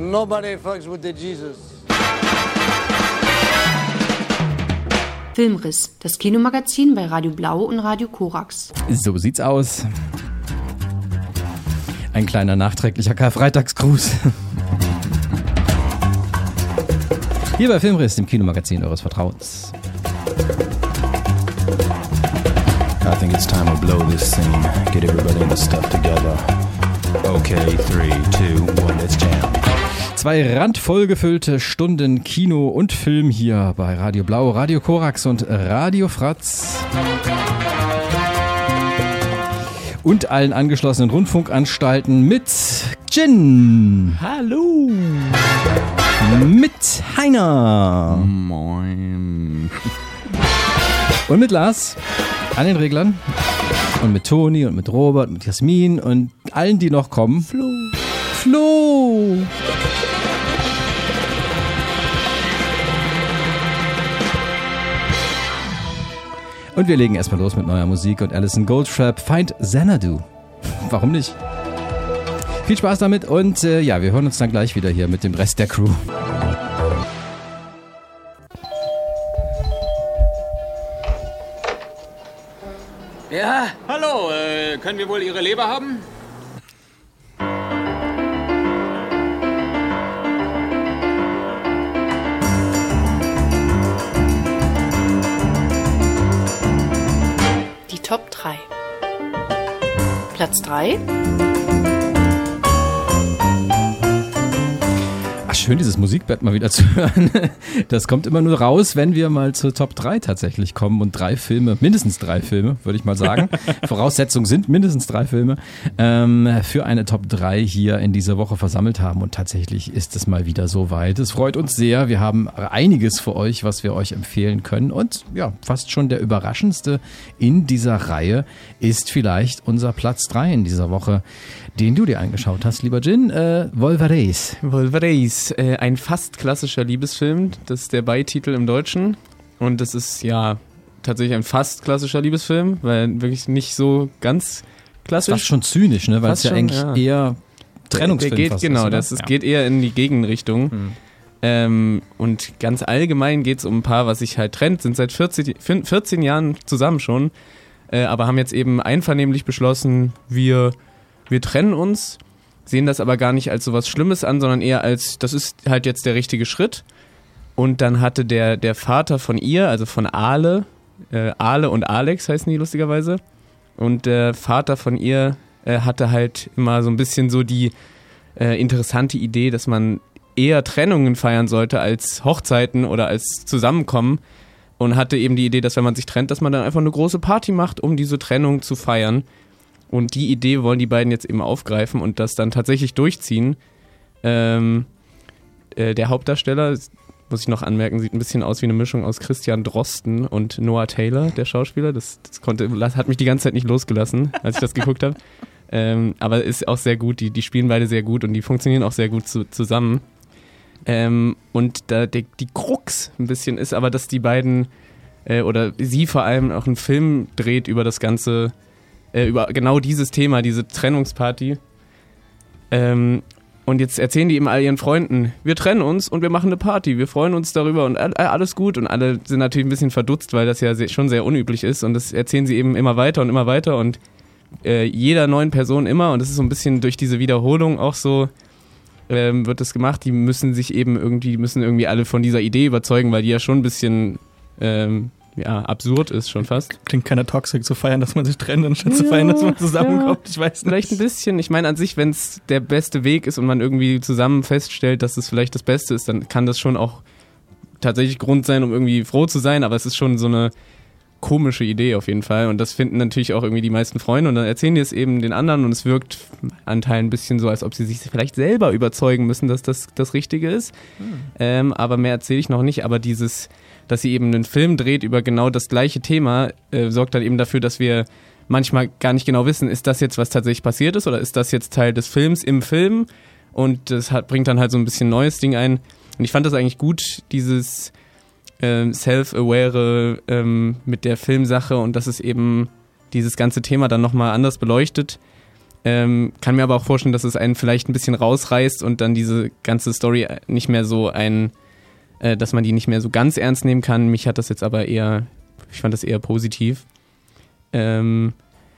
Nobody fucks with the Jesus. Filmriss, das Kinomagazin bei Radio Blau und Radio Korax. So sieht's aus. Ein kleiner nachträglicher Karfreitagsgruß. Hier bei Filmriss, dem Kinomagazin eures Vertrauens. I think it's time to blow this scene. Get everybody in the stuff together. Okay, 3, 2, 1, let's jam. 2 randvoll gefüllte Stunden Kino und Film hier bei Radio Blau, Radio Korax und Radio Fratz. Und allen angeschlossenen Rundfunkanstalten mit Gin. Hallo. Mit Heiner. Moin. Und mit Lars an den Reglern. Und mit Toni und mit Robert und mit Jasmin und allen, die noch kommen. Flo. Und wir legen erstmal los mit neuer Musik und Alison Goldfrapp Find Xanadu. Warum nicht? Viel Spaß damit und ja, wir hören uns dann gleich wieder hier mit dem Rest der Crew. Ja, hallo, können wir wohl Ihre Leber haben? Die Top 3. Platz 3. Ach, schön, dieses Musikbett mal wieder zu hören. Das kommt immer nur raus, wenn wir mal zur Top 3 tatsächlich kommen und 3 Filme, mindestens 3 Filme, würde ich mal sagen. Voraussetzungen sind mindestens 3 Filme, für eine Top 3 hier in dieser Woche versammelt haben. Und tatsächlich ist es mal wieder soweit. Es freut uns sehr. Wir haben einiges für euch, was wir euch empfehlen können. Und ja, fast schon der überraschendste in dieser Reihe ist vielleicht unser Platz 3 in dieser Woche, den du dir angeschaut hast, lieber Gin, Wolvereis. Wolvereis, ein fast klassischer Liebesfilm, das ist der Beititel im Deutschen und das ist ja tatsächlich ein fast klassischer Liebesfilm, weil wirklich nicht so ganz klassisch. Das ist schon zynisch, ne? Weil es ja eigentlich eher Trennungsfilm geht, fast genau, ist, es geht eher in die Gegenrichtung. Und ganz allgemein geht es um ein Paar, was sich halt trennt, sind seit 14 Jahren zusammen schon, aber haben jetzt eben einvernehmlich beschlossen, wir trennen uns, sehen das aber gar nicht als sowas Schlimmes an, sondern eher als, das ist halt jetzt der richtige Schritt. Und dann hatte der Vater von ihr, also von Ale und Alex heißen die lustigerweise, und der Vater von ihr hatte halt immer so ein bisschen so die interessante Idee, dass man eher Trennungen feiern sollte als Hochzeiten oder als Zusammenkommen, und hatte eben die Idee, dass wenn man sich trennt, dass man dann einfach eine große Party macht, um diese Trennung zu feiern. Und die Idee wollen die beiden jetzt eben aufgreifen und das dann tatsächlich durchziehen. Der Hauptdarsteller, muss ich noch anmerken, sieht ein bisschen aus wie eine Mischung aus Christian Drosten und Noah Taylor, der Schauspieler. Das hat mich die ganze Zeit nicht losgelassen, als ich das geguckt habe. Aber ist auch sehr gut, die spielen beide sehr gut und die funktionieren auch sehr gut zusammen. Und die Krux ein bisschen ist aber, dass die beiden, oder sie vor allem auch einen Film dreht über das Ganze, über genau dieses Thema, diese Trennungsparty. Und jetzt erzählen die eben all ihren Freunden, wir trennen uns und wir machen eine Party, wir freuen uns darüber und alles gut. Und alle sind natürlich ein bisschen verdutzt, weil das ja schon sehr unüblich ist. Und das erzählen sie eben immer weiter und jeder neuen Person immer. Und das ist so ein bisschen durch diese Wiederholung auch so, wird das gemacht. Die müssen irgendwie alle von dieser Idee überzeugen, weil die ja schon ein bisschen absurd ist schon fast. Klingt keiner toxisch zu feiern, dass man sich trennt, anstatt zu feiern, dass man zusammenkommt. Ich weiß nicht. Vielleicht ein bisschen. Ich meine an sich, wenn es der beste Weg ist und man irgendwie zusammen feststellt, dass es vielleicht das Beste ist, dann kann das schon auch tatsächlich Grund sein, um irgendwie froh zu sein, aber es ist schon so eine komische Idee auf jeden Fall und das finden natürlich auch irgendwie die meisten Freunde und dann erzählen die es eben den anderen und es wirkt an Teilen ein bisschen so, als ob sie sich vielleicht selber überzeugen müssen, dass das das Richtige ist. Aber mehr erzähle ich noch nicht, aber dass sie eben einen Film dreht über genau das gleiche Thema, sorgt dann eben dafür, dass wir manchmal gar nicht genau wissen, ist das jetzt, was tatsächlich passiert ist oder ist das jetzt Teil des Films im Film und das bringt dann halt so ein bisschen neues Ding ein und ich fand das eigentlich gut, dieses Self-Aware mit der Filmsache und dass es eben dieses ganze Thema dann nochmal anders beleuchtet Kann mir aber auch vorstellen, dass es einen vielleicht ein bisschen rausreißt und dann diese ganze Story nicht mehr so dass man die nicht mehr so ganz ernst nehmen kann. Mich hat das jetzt aber ich fand das eher positiv. Also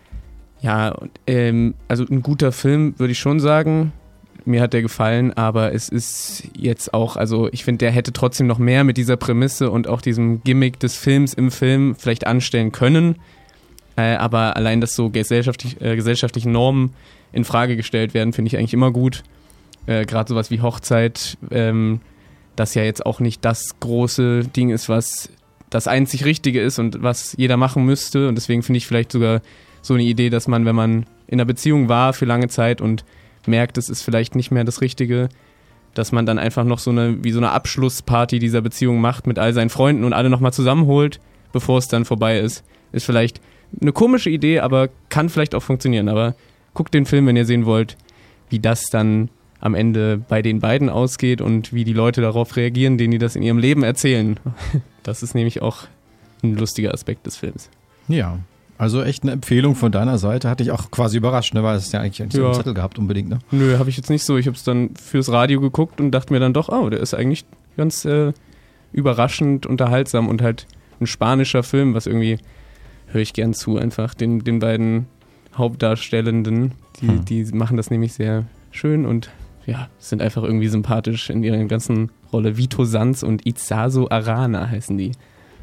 ein guter Film, würde ich schon sagen. Mir hat der gefallen, aber es ist jetzt auch, also ich finde, der hätte trotzdem noch mehr mit dieser Prämisse und auch diesem Gimmick des Films im Film vielleicht anstellen können. Aber allein, dass so gesellschaftliche Normen in Frage gestellt werden, finde ich eigentlich immer gut. Gerade sowas wie Hochzeit, das ja jetzt auch nicht das große Ding ist, was das einzig Richtige ist und was jeder machen müsste. Und deswegen finde ich vielleicht sogar so eine Idee, dass man, wenn man in einer Beziehung war für lange Zeit und merkt, es ist vielleicht nicht mehr das Richtige, dass man dann einfach noch so eine Abschlussparty dieser Beziehung macht mit all seinen Freunden und alle nochmal zusammenholt, bevor es dann vorbei ist. Ist vielleicht eine komische Idee, aber kann vielleicht auch funktionieren. Aber guckt den Film, wenn ihr sehen wollt, wie das dann am Ende bei den beiden ausgeht und wie die Leute darauf reagieren, denen die das in ihrem Leben erzählen. Das ist nämlich auch ein lustiger Aspekt des Films. Ja, also echt eine Empfehlung von deiner Seite. Hatte ich auch quasi überrascht, ne? Weil es ja eigentlich nicht so einen Zettel gehabt unbedingt. Ne? Nö, habe ich jetzt nicht so. Ich habe es dann fürs Radio geguckt und dachte mir dann doch, der ist eigentlich ganz überraschend unterhaltsam und halt ein spanischer Film, was irgendwie höre ich gern zu, einfach den beiden Hauptdarstellenden. Die machen das nämlich sehr schön und sind einfach irgendwie sympathisch in ihrer ganzen Rolle. Vito Sanz und Itzazo Arana heißen die.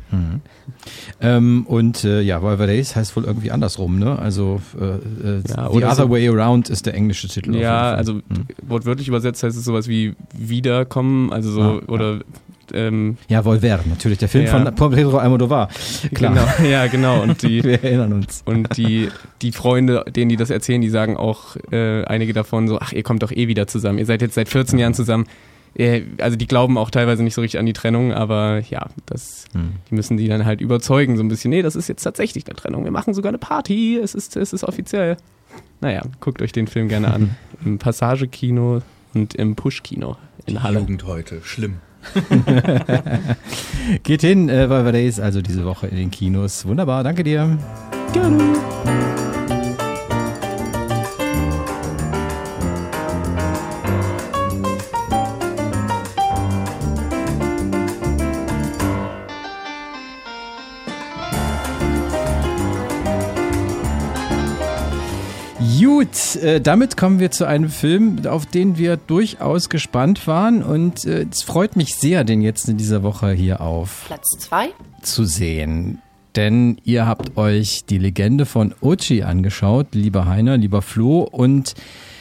Volver Days heißt wohl irgendwie andersrum, ne? Also The Other Way Around ist der englische Titel. Ja, also wortwörtlich übersetzt heißt es sowas wie Wiederkommen, also so, oder Volver, natürlich, der Film von Pedro Almodóvar. Klar. Genau. Und wir erinnern uns. Und die Freunde, denen die das erzählen, die sagen auch, einige davon so, ach, ihr kommt doch eh wieder zusammen, ihr seid jetzt seit 14 Jahren zusammen. Also die glauben auch teilweise nicht so richtig an die Trennung, aber die müssen die dann halt überzeugen, so ein bisschen, nee, das ist jetzt tatsächlich eine Trennung, wir machen sogar eine Party, es ist offiziell. Naja, guckt euch den Film gerne an. Im Passage-Kino und im Push-Kino in Halle. Jugend heute, schlimm. Geht hin, Volver Days, also diese Woche in den Kinos. Wunderbar, danke dir. Gerne. Gut, damit kommen wir zu einem Film, auf den wir durchaus gespannt waren und es freut mich sehr, den jetzt in dieser Woche hier auf Platz 2 zu sehen. Denn ihr habt euch die Legende von Ochi angeschaut, lieber Heiner, lieber Flo, und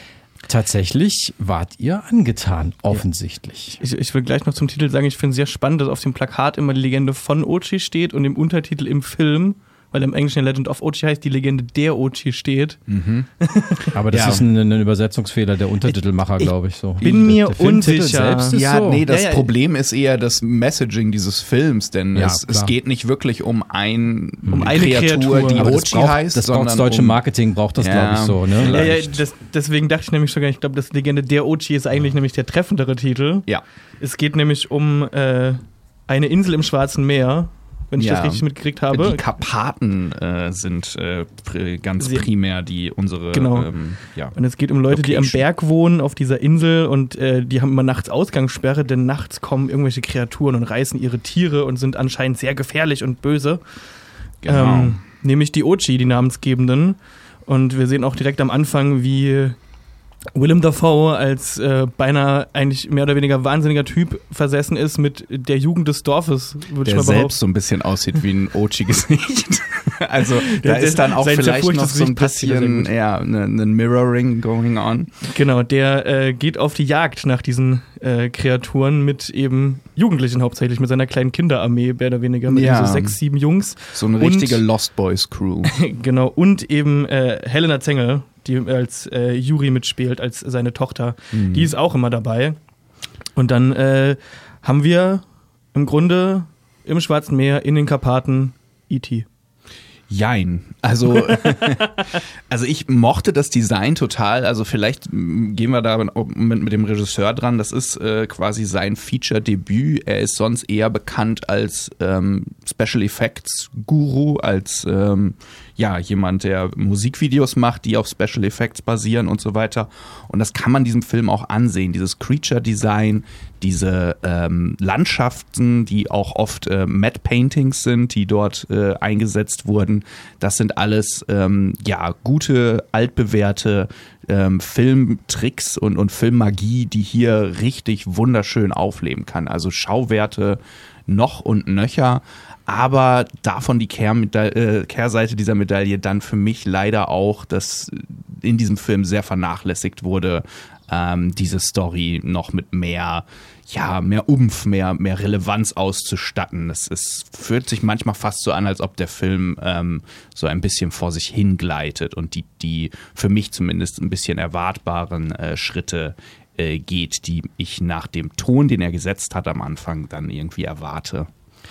tatsächlich wart ihr angetan, offensichtlich. Ich will gleich noch zum Titel sagen, ich finde es sehr spannend, dass auf dem Plakat immer die Legende von Ochi steht und im Untertitel im Film, weil im Englischen Legend of Ochi heißt, die Legende der Ochi steht. Mhm. Aber das ist ein Übersetzungsfehler der Untertitelmacher, glaube ich. So. Bin mir unsicher. Das Problem ist eher das Messaging dieses Films, denn es geht nicht wirklich um eine Kreatur, die Ochi heißt. Das braucht das deutsche Marketing, braucht das, glaube ich, so. Ne? Deswegen dachte ich nämlich sogar, ich glaube, das Legende der Ochi ist eigentlich nämlich der treffendere Titel. Ja. Es geht nämlich um eine Insel im Schwarzen Meer, wenn ich das richtig mitgekriegt habe. Die Karpaten sind ganz primär unsere. Genau. Und es geht um Leute, die am Berg wohnen auf dieser Insel und die haben immer nachts Ausgangssperre, denn nachts kommen irgendwelche Kreaturen und reißen ihre Tiere und sind anscheinend sehr gefährlich und böse. Genau. Nämlich die Ochi, die Namensgebenden. Und wir sehen auch direkt am Anfang, wie Willem Dafoe als beinahe eigentlich mehr oder weniger wahnsinniger Typ versessen ist mit der Jugend des Dorfes, würde ich mal behaupten. Der selbst so ein bisschen aussieht wie ein Ochi-Gesicht. Also da ist dann auch vielleicht noch so ein bisschen ein Mirroring going on. Genau, der geht auf die Jagd nach diesen Kreaturen mit eben Jugendlichen hauptsächlich, mit seiner kleinen Kinderarmee, mehr oder weniger, mit so 6, 7 Jungs. So eine richtige Lost Boys Crew. Genau, und eben Helena Zengel, die als Yuri mitspielt, als seine Tochter. Mhm. Die ist auch immer dabei. Und dann haben wir im Grunde im Schwarzen Meer, in den Karpaten, E.T. Jein. Also ich mochte das Design total. Also vielleicht gehen wir da mit dem Regisseur dran. Das ist quasi sein Feature-Debüt. Er ist sonst eher bekannt als Special Effects Guru, als jemand, der Musikvideos macht, die auf Special Effects basieren und so weiter. Und das kann man diesem Film auch ansehen. Dieses Creature Design, diese Landschaften, die auch oft Matte Paintings sind, die dort eingesetzt wurden. Das sind alles gute, altbewährte Filmtricks und Filmmagie, die hier richtig wunderschön aufleben kann. Also Schauwerte noch und nöcher, aber davon die Kehrseite dieser Medaille dann für mich leider auch, dass in diesem Film sehr vernachlässigt wurde, diese Story noch mit mehr Umf, mehr Relevanz auszustatten. Fühlt sich manchmal fast so an, als ob der Film so ein bisschen vor sich hingleitet und die für mich zumindest ein bisschen erwartbaren Schritte geht, die ich nach dem Ton, den er gesetzt hat am Anfang, dann irgendwie erwarte.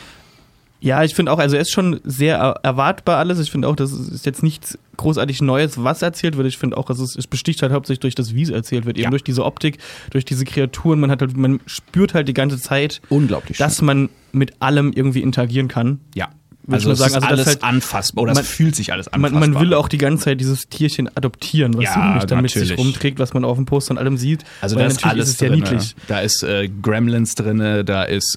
Ja, ich finde auch, also er ist schon sehr erwartbar alles. Ich finde auch, das ist jetzt nichts großartig Neues, was erzählt wird. Ich finde auch, es besticht halt hauptsächlich durch das, wie es erzählt wird. Eben durch diese Optik, durch diese Kreaturen. Man spürt halt die ganze Zeit, unglaublich dass man mit allem irgendwie interagieren kann. Ja. Also es ist alles halt anfassbar, oder es fühlt sich alles anfassbar. Man will auch die ganze Zeit dieses Tierchen adoptieren, was sie nämlich dann mit sich rumträgt, was man auf dem Poster und allem sieht. Also da ist alles sehr niedlich. Da ist Gremlins drin, da ist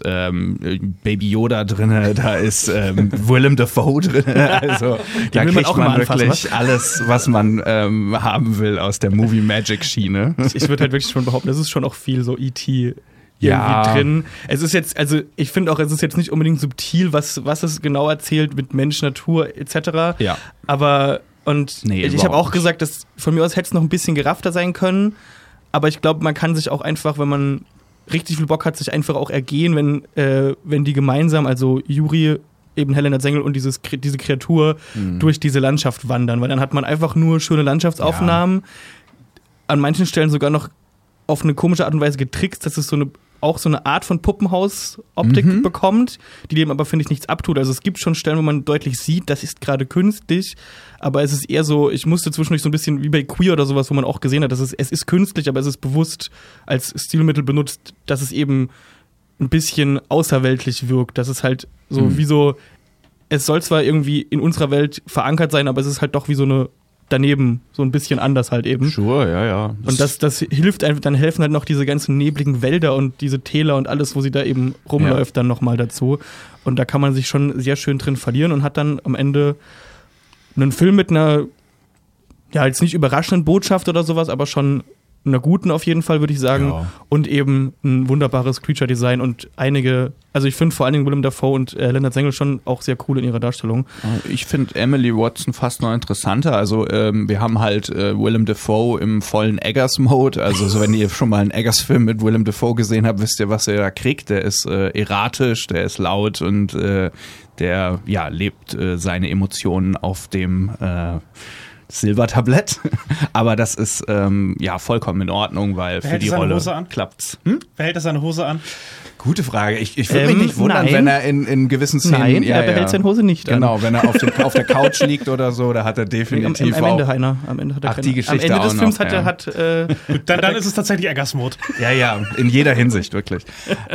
Baby Yoda drin, da ist Willem Dafoe drin. Also da kriegt man wirklich alles, was man haben will aus der Movie Magic Schiene. Ich würde halt wirklich schon behaupten, das ist schon auch viel so E.T. irgendwie drin. Es ist jetzt, also ich finde auch, es ist jetzt nicht unbedingt subtil, was es genau erzählt mit Mensch, Natur etc. Ja. Aber ich habe auch gesagt, dass von mir aus hätte es noch ein bisschen geraffter sein können, aber ich glaube, man kann sich auch einfach, wenn man richtig viel Bock hat, sich einfach auch ergehen, wenn die gemeinsam, also Yuri, eben Helena Zengel und diese Kreatur durch diese Landschaft wandern, weil dann hat man einfach nur schöne Landschaftsaufnahmen, an manchen Stellen sogar noch auf eine komische Art und Weise getrickst, dass es auch so eine Art von Puppenhaus-Optik bekommt, die dem aber, finde ich, nichts abtut. Also es gibt schon Stellen, wo man deutlich sieht, das ist gerade künstlich, aber es ist eher so, ich musste zwischendurch so ein bisschen wie bei Queer oder sowas, wo man auch gesehen hat, dass es ist künstlich, aber es ist bewusst als Stilmittel benutzt, dass es eben ein bisschen außerweltlich wirkt. Das ist halt so wie so, es soll zwar irgendwie in unserer Welt verankert sein, aber es ist halt doch wie so eine daneben, so ein bisschen anders halt eben. Sure, ja. Und das hilft einfach, dann helfen halt noch diese ganzen nebligen Wälder und diese Täler und alles, wo sie da eben rumläuft, dann nochmal dazu. Und da kann man sich schon sehr schön drin verlieren und hat dann am Ende einen Film mit einer, jetzt nicht überraschenden Botschaft oder sowas, aber schon einer guten auf jeden Fall, würde ich sagen. Ja. Und eben ein wunderbares Creature-Design und also ich finde vor allen Dingen Willem Dafoe und Helena Zengel schon auch sehr cool in ihrer Darstellung. Ich finde Emily Watson fast noch interessanter. Also wir haben halt Willem Dafoe im vollen Eggers-Mode. Also so, wenn ihr schon mal einen Eggers-Film mit Willem Dafoe gesehen habt, wisst ihr, was er da kriegt. Der ist erratisch, der ist laut und der lebt seine Emotionen auf dem Silbertablett, aber das ist vollkommen in Ordnung, weil für die Rolle klappt's. Wer hält seine Hose an? Gute Frage. Ich würde mich nicht wundern, wenn er in gewissen Szenen... Nein, er behält seine Hose nicht an. Genau, wenn er auf der Couch liegt oder so, da hat er definitiv am Ende, Heiner. Am Ende hat er die Geschichte am Ende des Films hat dann ist es tatsächlich Eggers-Mode. Ja, in jeder Hinsicht, wirklich.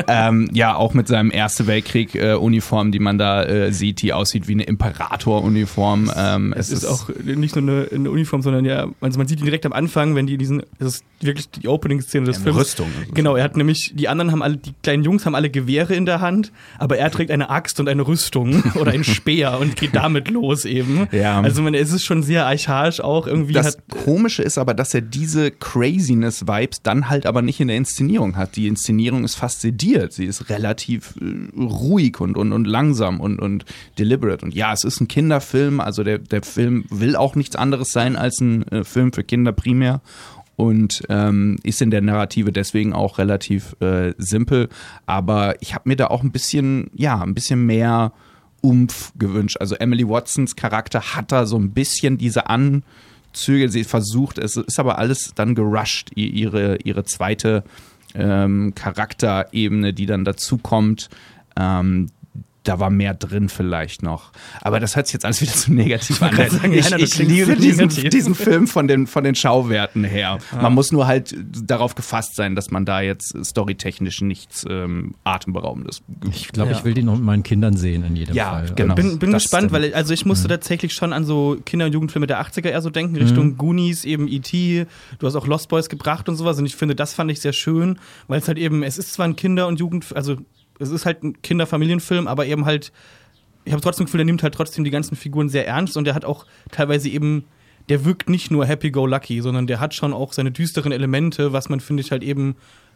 Auch mit seinem Erste Weltkrieg-Uniform, die man da sieht, die aussieht wie eine Imperator-Uniform. Es ist auch nicht nur eine Uniform, sondern also man sieht ihn direkt am Anfang, wenn das ist wirklich die Opening-Szene des Films. Rüstung. Genau, er hat nämlich, die kleinen Jungs haben alle Gewehre in der Hand, aber er trägt eine Axt und eine Rüstung oder einen Speer und geht damit los eben. Ja. Also es ist schon sehr archaisch auch irgendwie. Das Komische ist aber, dass er diese Craziness-Vibes dann halt aber nicht in der Inszenierung hat. Die Inszenierung ist fast sediert. Sie ist relativ ruhig und langsam und deliberate. Und ja, es ist ein Kinderfilm, also der Film will auch nichts anderes sein als ein Film für Kinder primär. Und ist in der Narrative deswegen auch relativ simpel. Aber ich habe mir da auch ein bisschen mehr Umf gewünscht. Also Emily Watsons Charakter hat da so ein bisschen diese Anzüge. Sie versucht, es ist aber alles dann gerusht, ihre zweite Charakterebene, die dann dazu kommt. da war mehr drin vielleicht noch. Aber das hört sich jetzt alles wieder zu negativ an. Sagen, Ich liebe diesen Film von den Schauwerten her. Man muss nur halt darauf gefasst sein, dass man da jetzt storytechnisch nichts Atemberaubendes. Ich glaube, ich will den noch mit meinen Kindern sehen in jedem Fall. Ja, genau. Bin gespannt, weil also ich musste tatsächlich schon an so Kinder- und Jugendfilme der 80er eher so denken, Richtung Goonies, eben E.T., du hast auch Lost Boys gebracht und sowas und ich finde, das fand ich sehr schön, weil es halt eben, es ist zwar ein Kinder- und also es ist halt ein Kinderfamilienfilm, aber eben halt, ich habe trotzdem das Gefühl, der nimmt halt trotzdem die ganzen Figuren sehr ernst und der hat auch teilweise eben, der wirkt nicht nur happy-go-lucky, sondern der hat schon auch seine düsteren Elemente, was man, finde ich, halt eben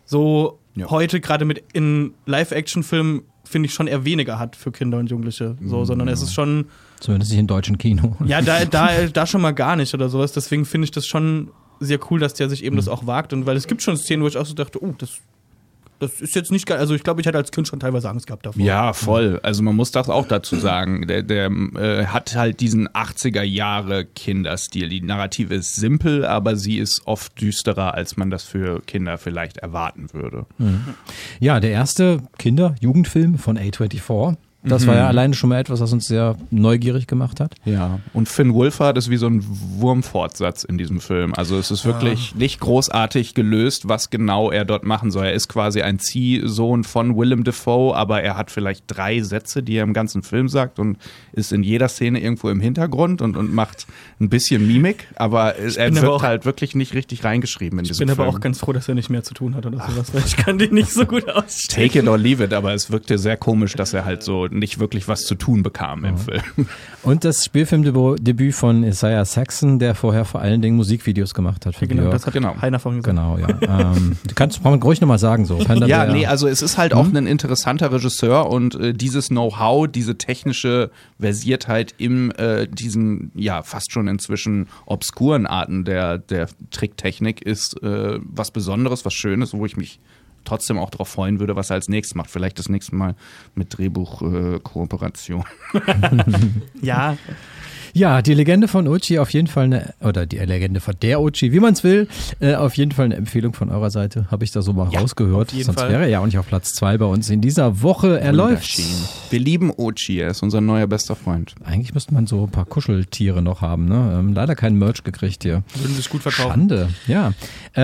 so heute gerade mit in Live-Action-Filmen, finde ich, schon eher weniger hat für Kinder und Jugendliche, so, sondern es ist schon... Zumindest nicht im deutschen Kino. Ja, da schon mal gar nicht oder sowas, deswegen finde ich das schon sehr cool, dass der sich eben das auch wagt und weil es gibt schon Szenen, wo ich auch so dachte, oh, das ist jetzt nicht geil. Also ich glaube, ich hatte als Kind schon teilweise Angst gehabt davor. Ja, voll. Also man muss das auch dazu sagen. Der hat halt diesen 80er-Jahre-Kinderstil. Die Narrative ist simpel, aber sie ist oft düsterer, als man das für Kinder vielleicht erwarten würde. Ja, der erste Kinder-Jugendfilm von A24. Das war ja alleine schon mal etwas, was uns sehr neugierig gemacht hat. Ja, und Finn Wolfhard ist wie so ein Wurmfortsatz in diesem Film. Also es ist wirklich nicht großartig gelöst, was genau er dort machen soll. Er ist quasi ein Ziehsohn von Willem Dafoe, aber er hat vielleicht 3 Sätze, die er im ganzen Film sagt und ist in jeder Szene irgendwo im Hintergrund und macht ein bisschen Mimik, aber er wird halt wirklich nicht richtig reingeschrieben in diesem Film. Ich bin aber auch ganz froh, dass er nicht mehr zu tun hat oder sowas, weil ich kann den nicht so gut ausstehen. Take it or leave it, aber es wirkte sehr komisch, dass er halt so nicht wirklich was zu tun bekam im Film. Und das Spielfilmdebüt von Isaiah Saxon, der vorher vor allen Dingen Musikvideos gemacht hat für Björk. Das hat Heiner vorhin gesagt. Genau, ja. Du kannst ruhig nochmal sagen so. Also es ist halt auch ein interessanter Regisseur und dieses Know-how, diese technische Versiertheit in diesen fast schon inzwischen obskuren Arten der Tricktechnik ist was Besonderes, was Schönes, wo ich mich trotzdem auch darauf freuen würde, was er als nächstes macht. Vielleicht das nächste Mal mit Drehbuch-Kooperation. Ja. Ja, die Legende von Ochi auf jeden Fall oder die Legende von der Ochi, wie man es will, auf jeden Fall eine Empfehlung von eurer Seite, habe ich da so mal rausgehört. Sonst wäre er ja auch nicht auf Platz 2 bei uns in dieser Woche. Er läuft. Wir lieben Ochi, er ist unser neuer bester Freund. Eigentlich müsste man so ein paar Kuscheltiere noch haben, ne? Leider kein Merch gekriegt hier. Würden sich gut verkaufen. Schande, ja.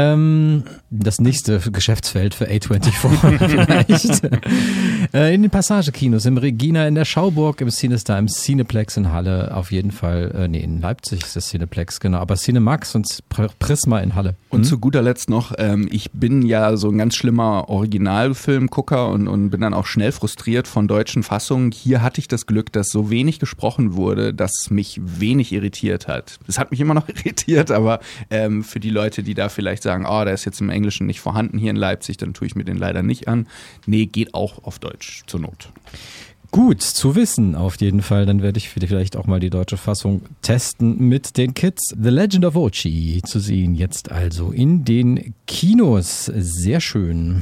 Das nächste Geschäftsfeld für A24 vielleicht. In den Passagekinos, im Regina, in der Schauburg, im CineStar, im Cineplex in Halle, auf jeden Fall, in Leipzig ist das Cineplex, genau, aber Cinemax und Prisma in Halle. Und zu guter Letzt noch, ich bin ja so ein ganz schlimmer Originalfilmgucker und bin dann auch schnell frustriert von deutschen Fassungen. Hier hatte ich das Glück, dass so wenig gesprochen wurde, dass mich wenig irritiert hat. Es hat mich immer noch irritiert, aber für die Leute, die da vielleicht sagen, der ist jetzt im Englischen nicht vorhanden hier in Leipzig, dann tue ich mir den leider nicht an. Nee, geht auch auf Deutsch zur Not. Gut zu wissen, auf jeden Fall. Dann werde ich vielleicht auch mal die deutsche Fassung testen mit den Kids. The Legend of Ochi zu sehen jetzt also in den Kinos. Sehr schön.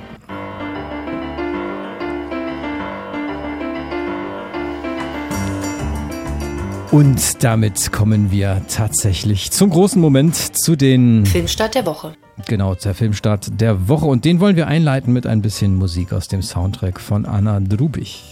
Und damit kommen wir tatsächlich zum großen Moment, zu den Filmstart der Woche. Genau, der Filmstart der Woche. Und den wollen wir einleiten mit ein bisschen Musik aus dem Soundtrack von Anna Drubich.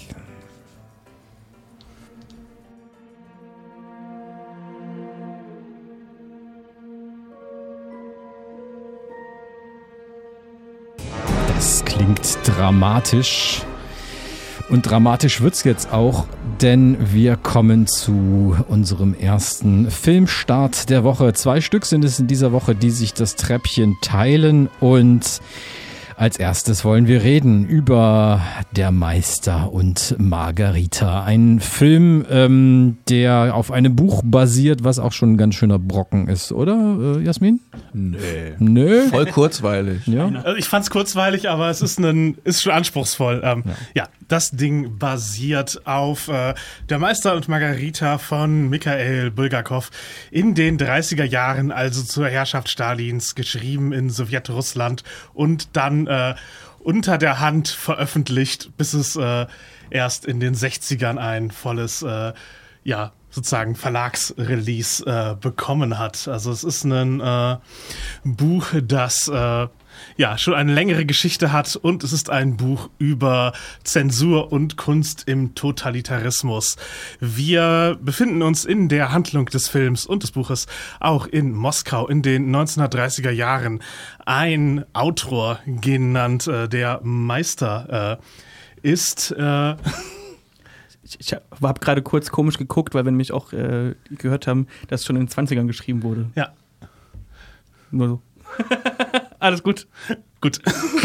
Das klingt dramatisch. Und dramatisch wird's jetzt auch, denn wir kommen zu unserem ersten Filmstart der Woche. 2 Stück sind es in dieser Woche, die sich das Treppchen teilen, und als erstes wollen wir reden über Der Meister und Margarita. Ein Film, der auf einem Buch basiert, was auch schon ein ganz schöner Brocken ist, oder, Jasmin? Nö. Voll kurzweilig. Ja. Also ich fand's kurzweilig, aber es ist schon anspruchsvoll. Das Ding basiert auf Der Meister und Margarita von Mikhail Bulgakov in den 30er Jahren, also zur Herrschaft Stalins, geschrieben in Sowjetrussland und dann unter der Hand veröffentlicht, bis es erst in den 60ern ein volles sozusagen Verlagsrelease bekommen hat. Also es ist ein Buch, das schon eine längere Geschichte hat und es ist ein Buch über Zensur und Kunst im Totalitarismus. Wir befinden uns in der Handlung des Films und des Buches auch in Moskau in den 1930er Jahren. Ein Autor genannt der Meister ist... Ich habe gerade kurz komisch geguckt, weil wir nämlich auch gehört haben, dass schon in den 20ern geschrieben wurde. Ja. Nur so. Alles gut. Gut.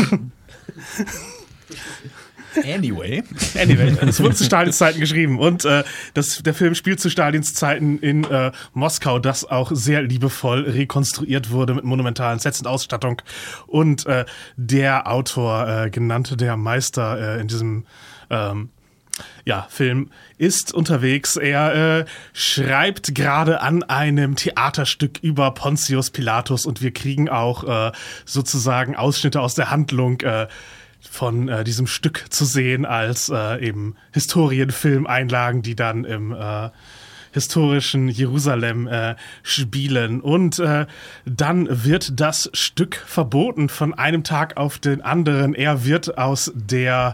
Anyway, es wurde zu Stalins Zeiten geschrieben und der Film spielt zu Stalins Zeiten in Moskau, das auch sehr liebevoll rekonstruiert wurde mit monumentalen Sets und Ausstattung. Und der Autor, genannte der Meister in diesem Film, ist unterwegs. Er schreibt gerade an einem Theaterstück über Pontius Pilatus und wir kriegen auch sozusagen Ausschnitte aus der Handlung von diesem Stück zu sehen als eben Historienfilmeinlagen, die dann im historischen Jerusalem spielen. Und dann wird das Stück verboten von einem Tag auf den anderen. Er wird aus der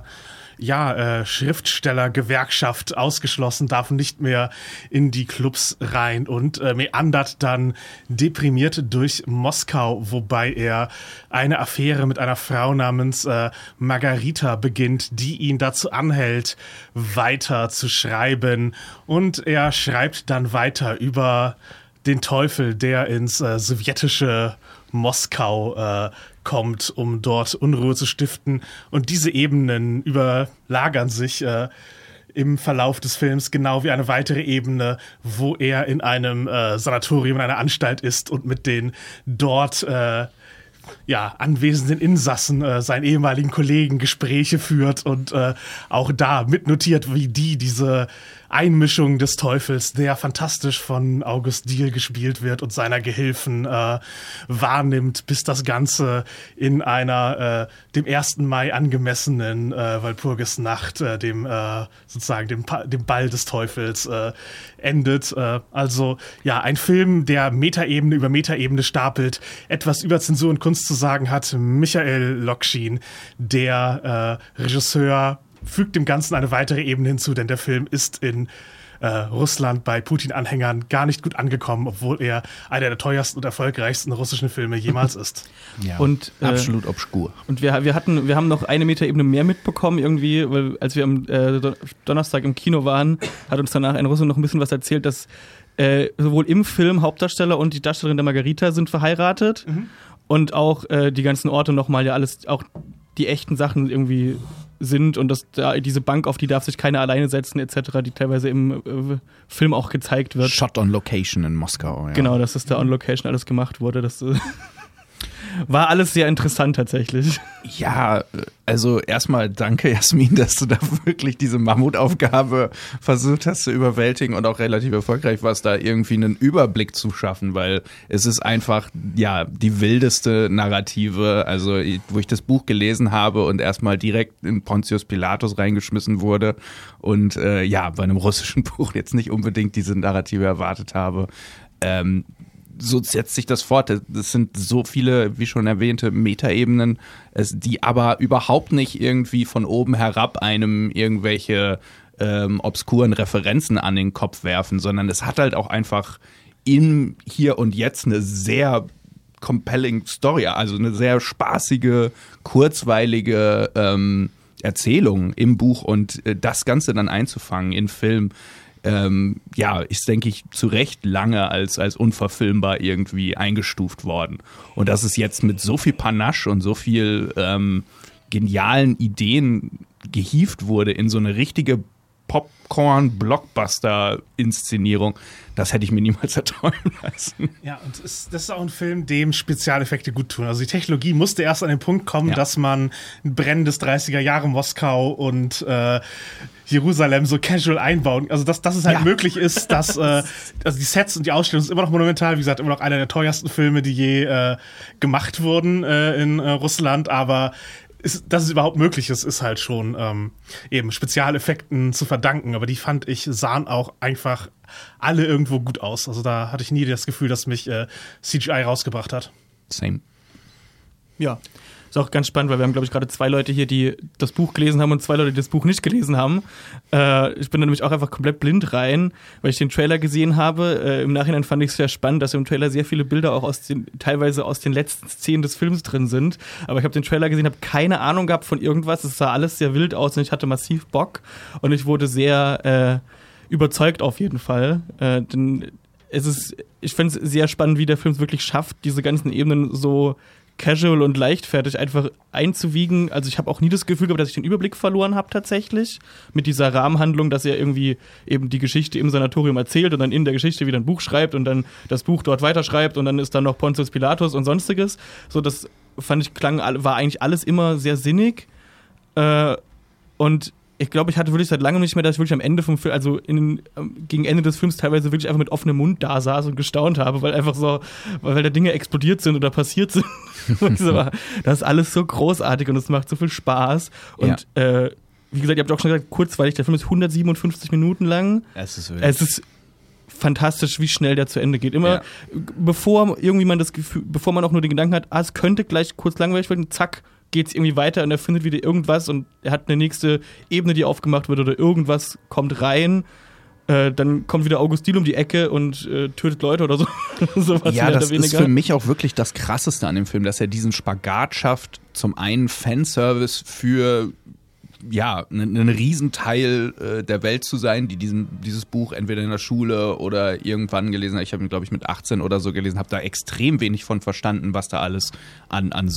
Schriftstellergewerkschaft ausgeschlossen, darf nicht mehr in die Clubs rein und meandert dann deprimiert durch Moskau, wobei er eine Affäre mit einer Frau namens Margarita beginnt, die ihn dazu anhält, weiter zu schreiben. Und er schreibt dann weiter über den Teufel, der ins sowjetische Moskau kommt, um dort Unruhe zu stiften. Und diese Ebenen überlagern sich im Verlauf des Films, genau wie eine weitere Ebene, wo er in einem Sanatorium, in einer Anstalt ist und mit den dort anwesenden Insassen, seinen ehemaligen Kollegen, Gespräche führt und auch da mitnotiert, wie diese Einmischung des Teufels, der fantastisch von August Diehl gespielt wird und seiner Gehilfen wahrnimmt, bis das Ganze in einer dem 1. Mai angemessenen Walpurgisnacht, dem Ball des Teufels endet. Ein Film, der Metaebene über Metaebene stapelt, etwas über Zensur und Kunst zu sagen hat. Michael Lokschin, der Regisseur, fügt dem Ganzen eine weitere Ebene hinzu, denn der Film ist in Russland bei Putin-Anhängern gar nicht gut angekommen, obwohl er einer der teuersten und erfolgreichsten russischen Filme jemals ist. Ja, und absolut obskur. Und wir haben noch eine Metaebene mehr mitbekommen irgendwie, weil als wir am Donnerstag im Kino waren, hat uns danach ein Russe noch ein bisschen was erzählt, dass sowohl im Film Hauptdarsteller und die Darstellerin der Margarita sind verheiratet und auch die ganzen Orte nochmal alles, auch die echten Sachen irgendwie sind und diese Bank, auf die darf sich keiner alleine setzen etc., die teilweise im Film auch gezeigt wird. Shot on Location in Moskau. Ja. Genau, dass das da on Location alles gemacht wurde. Das war alles sehr interessant tatsächlich. Ja, also erstmal danke, Jasmin, dass du da wirklich diese Mammutaufgabe versucht hast zu überwältigen und auch relativ erfolgreich warst, da irgendwie einen Überblick zu schaffen, weil es ist einfach, die wildeste Narrative, also wo ich das Buch gelesen habe und erstmal direkt in Pontius Pilatus reingeschmissen wurde und bei einem russischen Buch jetzt nicht unbedingt diese Narrative erwartet habe, so setzt sich das fort. Das sind so viele, wie schon erwähnte, Metaebenen, die aber überhaupt nicht irgendwie von oben herab einem irgendwelche obskuren Referenzen an den Kopf werfen, sondern es hat halt auch einfach im Hier und Jetzt eine sehr compelling Story, also eine sehr spaßige, kurzweilige Erzählung im Buch und das Ganze dann einzufangen in Film, ist, denke ich, zu Recht lange als unverfilmbar irgendwie eingestuft worden. Und dass es jetzt mit so viel Panache und so viel genialen Ideen gehievt wurde in so eine richtige Popcorn-Blockbuster-Inszenierung, das hätte ich mir niemals erträumen lassen. Ja, und das ist auch ein Film, dem Spezialeffekte gut tun. Also die Technologie musste erst an den Punkt kommen, dass man ein brennendes 30er Jahre Moskau und Jerusalem so casual einbauen. Also dass es halt möglich ist, dass also die Sets und die Ausstellung ist immer noch monumental. Wie gesagt, immer noch einer der teuersten Filme, die je gemacht wurden in Russland, aber dass es überhaupt möglich ist halt schon eben Spezialeffekten zu verdanken. Aber die fand ich, sahen auch einfach alle irgendwo gut aus. Also da hatte ich nie das Gefühl, dass mich CGI rausgebracht hat. Same. Ja, ist auch ganz spannend, weil wir haben, glaube ich, gerade 2 Leute hier, die das Buch gelesen haben und 2 Leute, die das Buch nicht gelesen haben. Ich bin da nämlich auch einfach komplett blind rein, weil ich den Trailer gesehen habe. Im Nachhinein fand ich es sehr spannend, dass im Trailer sehr viele Bilder auch teilweise aus den letzten Szenen des Films drin sind. Aber ich habe den Trailer gesehen, habe keine Ahnung gehabt von irgendwas. Es sah alles sehr wild aus und ich hatte massiv Bock. Und ich wurde sehr überzeugt auf jeden Fall. Denn ich finde es sehr spannend, wie der Film es wirklich schafft, diese ganzen Ebenen so casual und leichtfertig einfach einzuwiegen. Also ich habe auch nie das Gefühl gehabt, dass ich den Überblick verloren habe tatsächlich mit dieser Rahmenhandlung, dass er irgendwie eben die Geschichte im Sanatorium erzählt und dann in der Geschichte wieder ein Buch schreibt und dann das Buch dort weiterschreibt und dann ist dann noch Pontius Pilatus und sonstiges. So, das fand ich war eigentlich alles immer sehr sinnig und ich glaube, ich hatte wirklich seit langem nicht mehr, dass ich wirklich am Ende vom Film, also gegen Ende des Films teilweise wirklich einfach mit offenem Mund da saß und gestaunt habe, weil da Dinge explodiert sind oder passiert sind. Das ist alles so großartig und es macht so viel Spaß. Und wie gesagt, ihr habt auch schon gesagt, kurzweilig, der Film ist 157 Minuten lang. Es ist fantastisch, wie schnell der zu Ende geht. Immer, bevor man auch nur den Gedanken hat, es könnte gleich kurz langweilig werden, zack, geht es irgendwie weiter und er findet wieder irgendwas und er hat eine nächste Ebene, die aufgemacht wird oder irgendwas kommt rein. Dann kommt wieder Augustin um die Ecke und tötet Leute oder so. Sowas ja, das ist für mich auch wirklich das Krasseste an dem Film, dass er diesen Spagat schafft, zum einen Fanservice für einen Riesenteil der Welt zu sein, die dieses Buch entweder in der Schule oder irgendwann gelesen hat. Ich habe ihn, glaube ich, mit 18 oder so gelesen, habe da extrem wenig von verstanden, was da alles an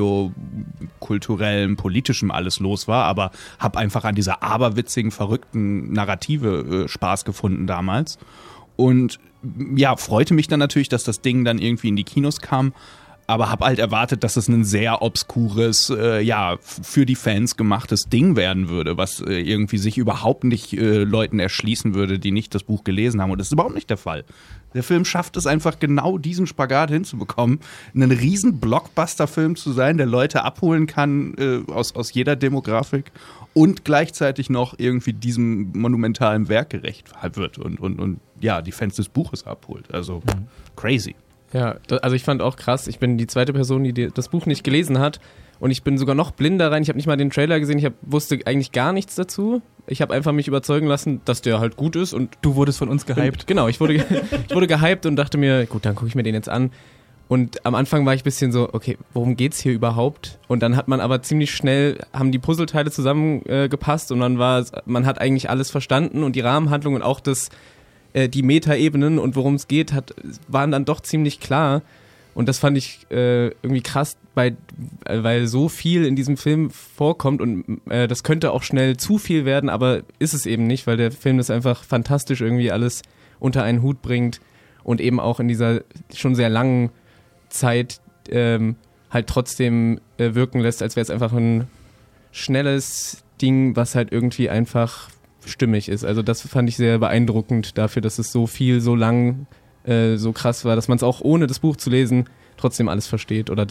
soziokulturellem, politischem alles los war, aber habe einfach an dieser aberwitzigen, verrückten Narrative Spaß gefunden damals. Und ja, freute mich dann natürlich, dass das Ding dann irgendwie in die Kinos kam. Aber habe halt erwartet, dass es ein sehr obskures, für die Fans gemachtes Ding werden würde, was irgendwie sich überhaupt nicht Leuten erschließen würde, die nicht das Buch gelesen haben. Und das ist überhaupt nicht der Fall. Der Film schafft es einfach genau diesen Spagat hinzubekommen, einen riesen Blockbuster-Film zu sein, der Leute abholen kann aus jeder Demografik und gleichzeitig noch irgendwie diesem monumentalen Werk gerecht wird und die Fans des Buches abholt. Also crazy. Ja, also ich fand auch krass, ich bin die zweite Person, die das Buch nicht gelesen hat und ich bin sogar noch blinder rein, ich habe nicht mal den Trailer gesehen, wusste eigentlich gar nichts dazu. Ich habe einfach mich überzeugen lassen, dass der halt gut ist und du wurdest von uns gehypt. Genau, ich wurde gehypt und dachte mir, gut, dann gucke ich mir den jetzt an. Und am Anfang war ich ein bisschen so, okay, worum geht's hier überhaupt? Und dann hat man aber ziemlich schnell, haben die Puzzleteile zusammengepasst und man hat eigentlich alles verstanden und die Rahmenhandlung und auch die Metaebenen und worum es geht, waren dann doch ziemlich klar. Und das fand ich irgendwie krass, weil so viel in diesem Film vorkommt und das könnte auch schnell zu viel werden, aber ist es eben nicht, weil der Film das einfach fantastisch irgendwie alles unter einen Hut bringt und eben auch in dieser schon sehr langen Zeit halt trotzdem wirken lässt, als wäre es einfach ein schnelles Ding, was halt irgendwie einfach stimmig ist. Also das fand ich sehr beeindruckend dafür, dass es so viel, so lang, so krass war, dass man es auch ohne das Buch zu lesen trotzdem alles versteht oder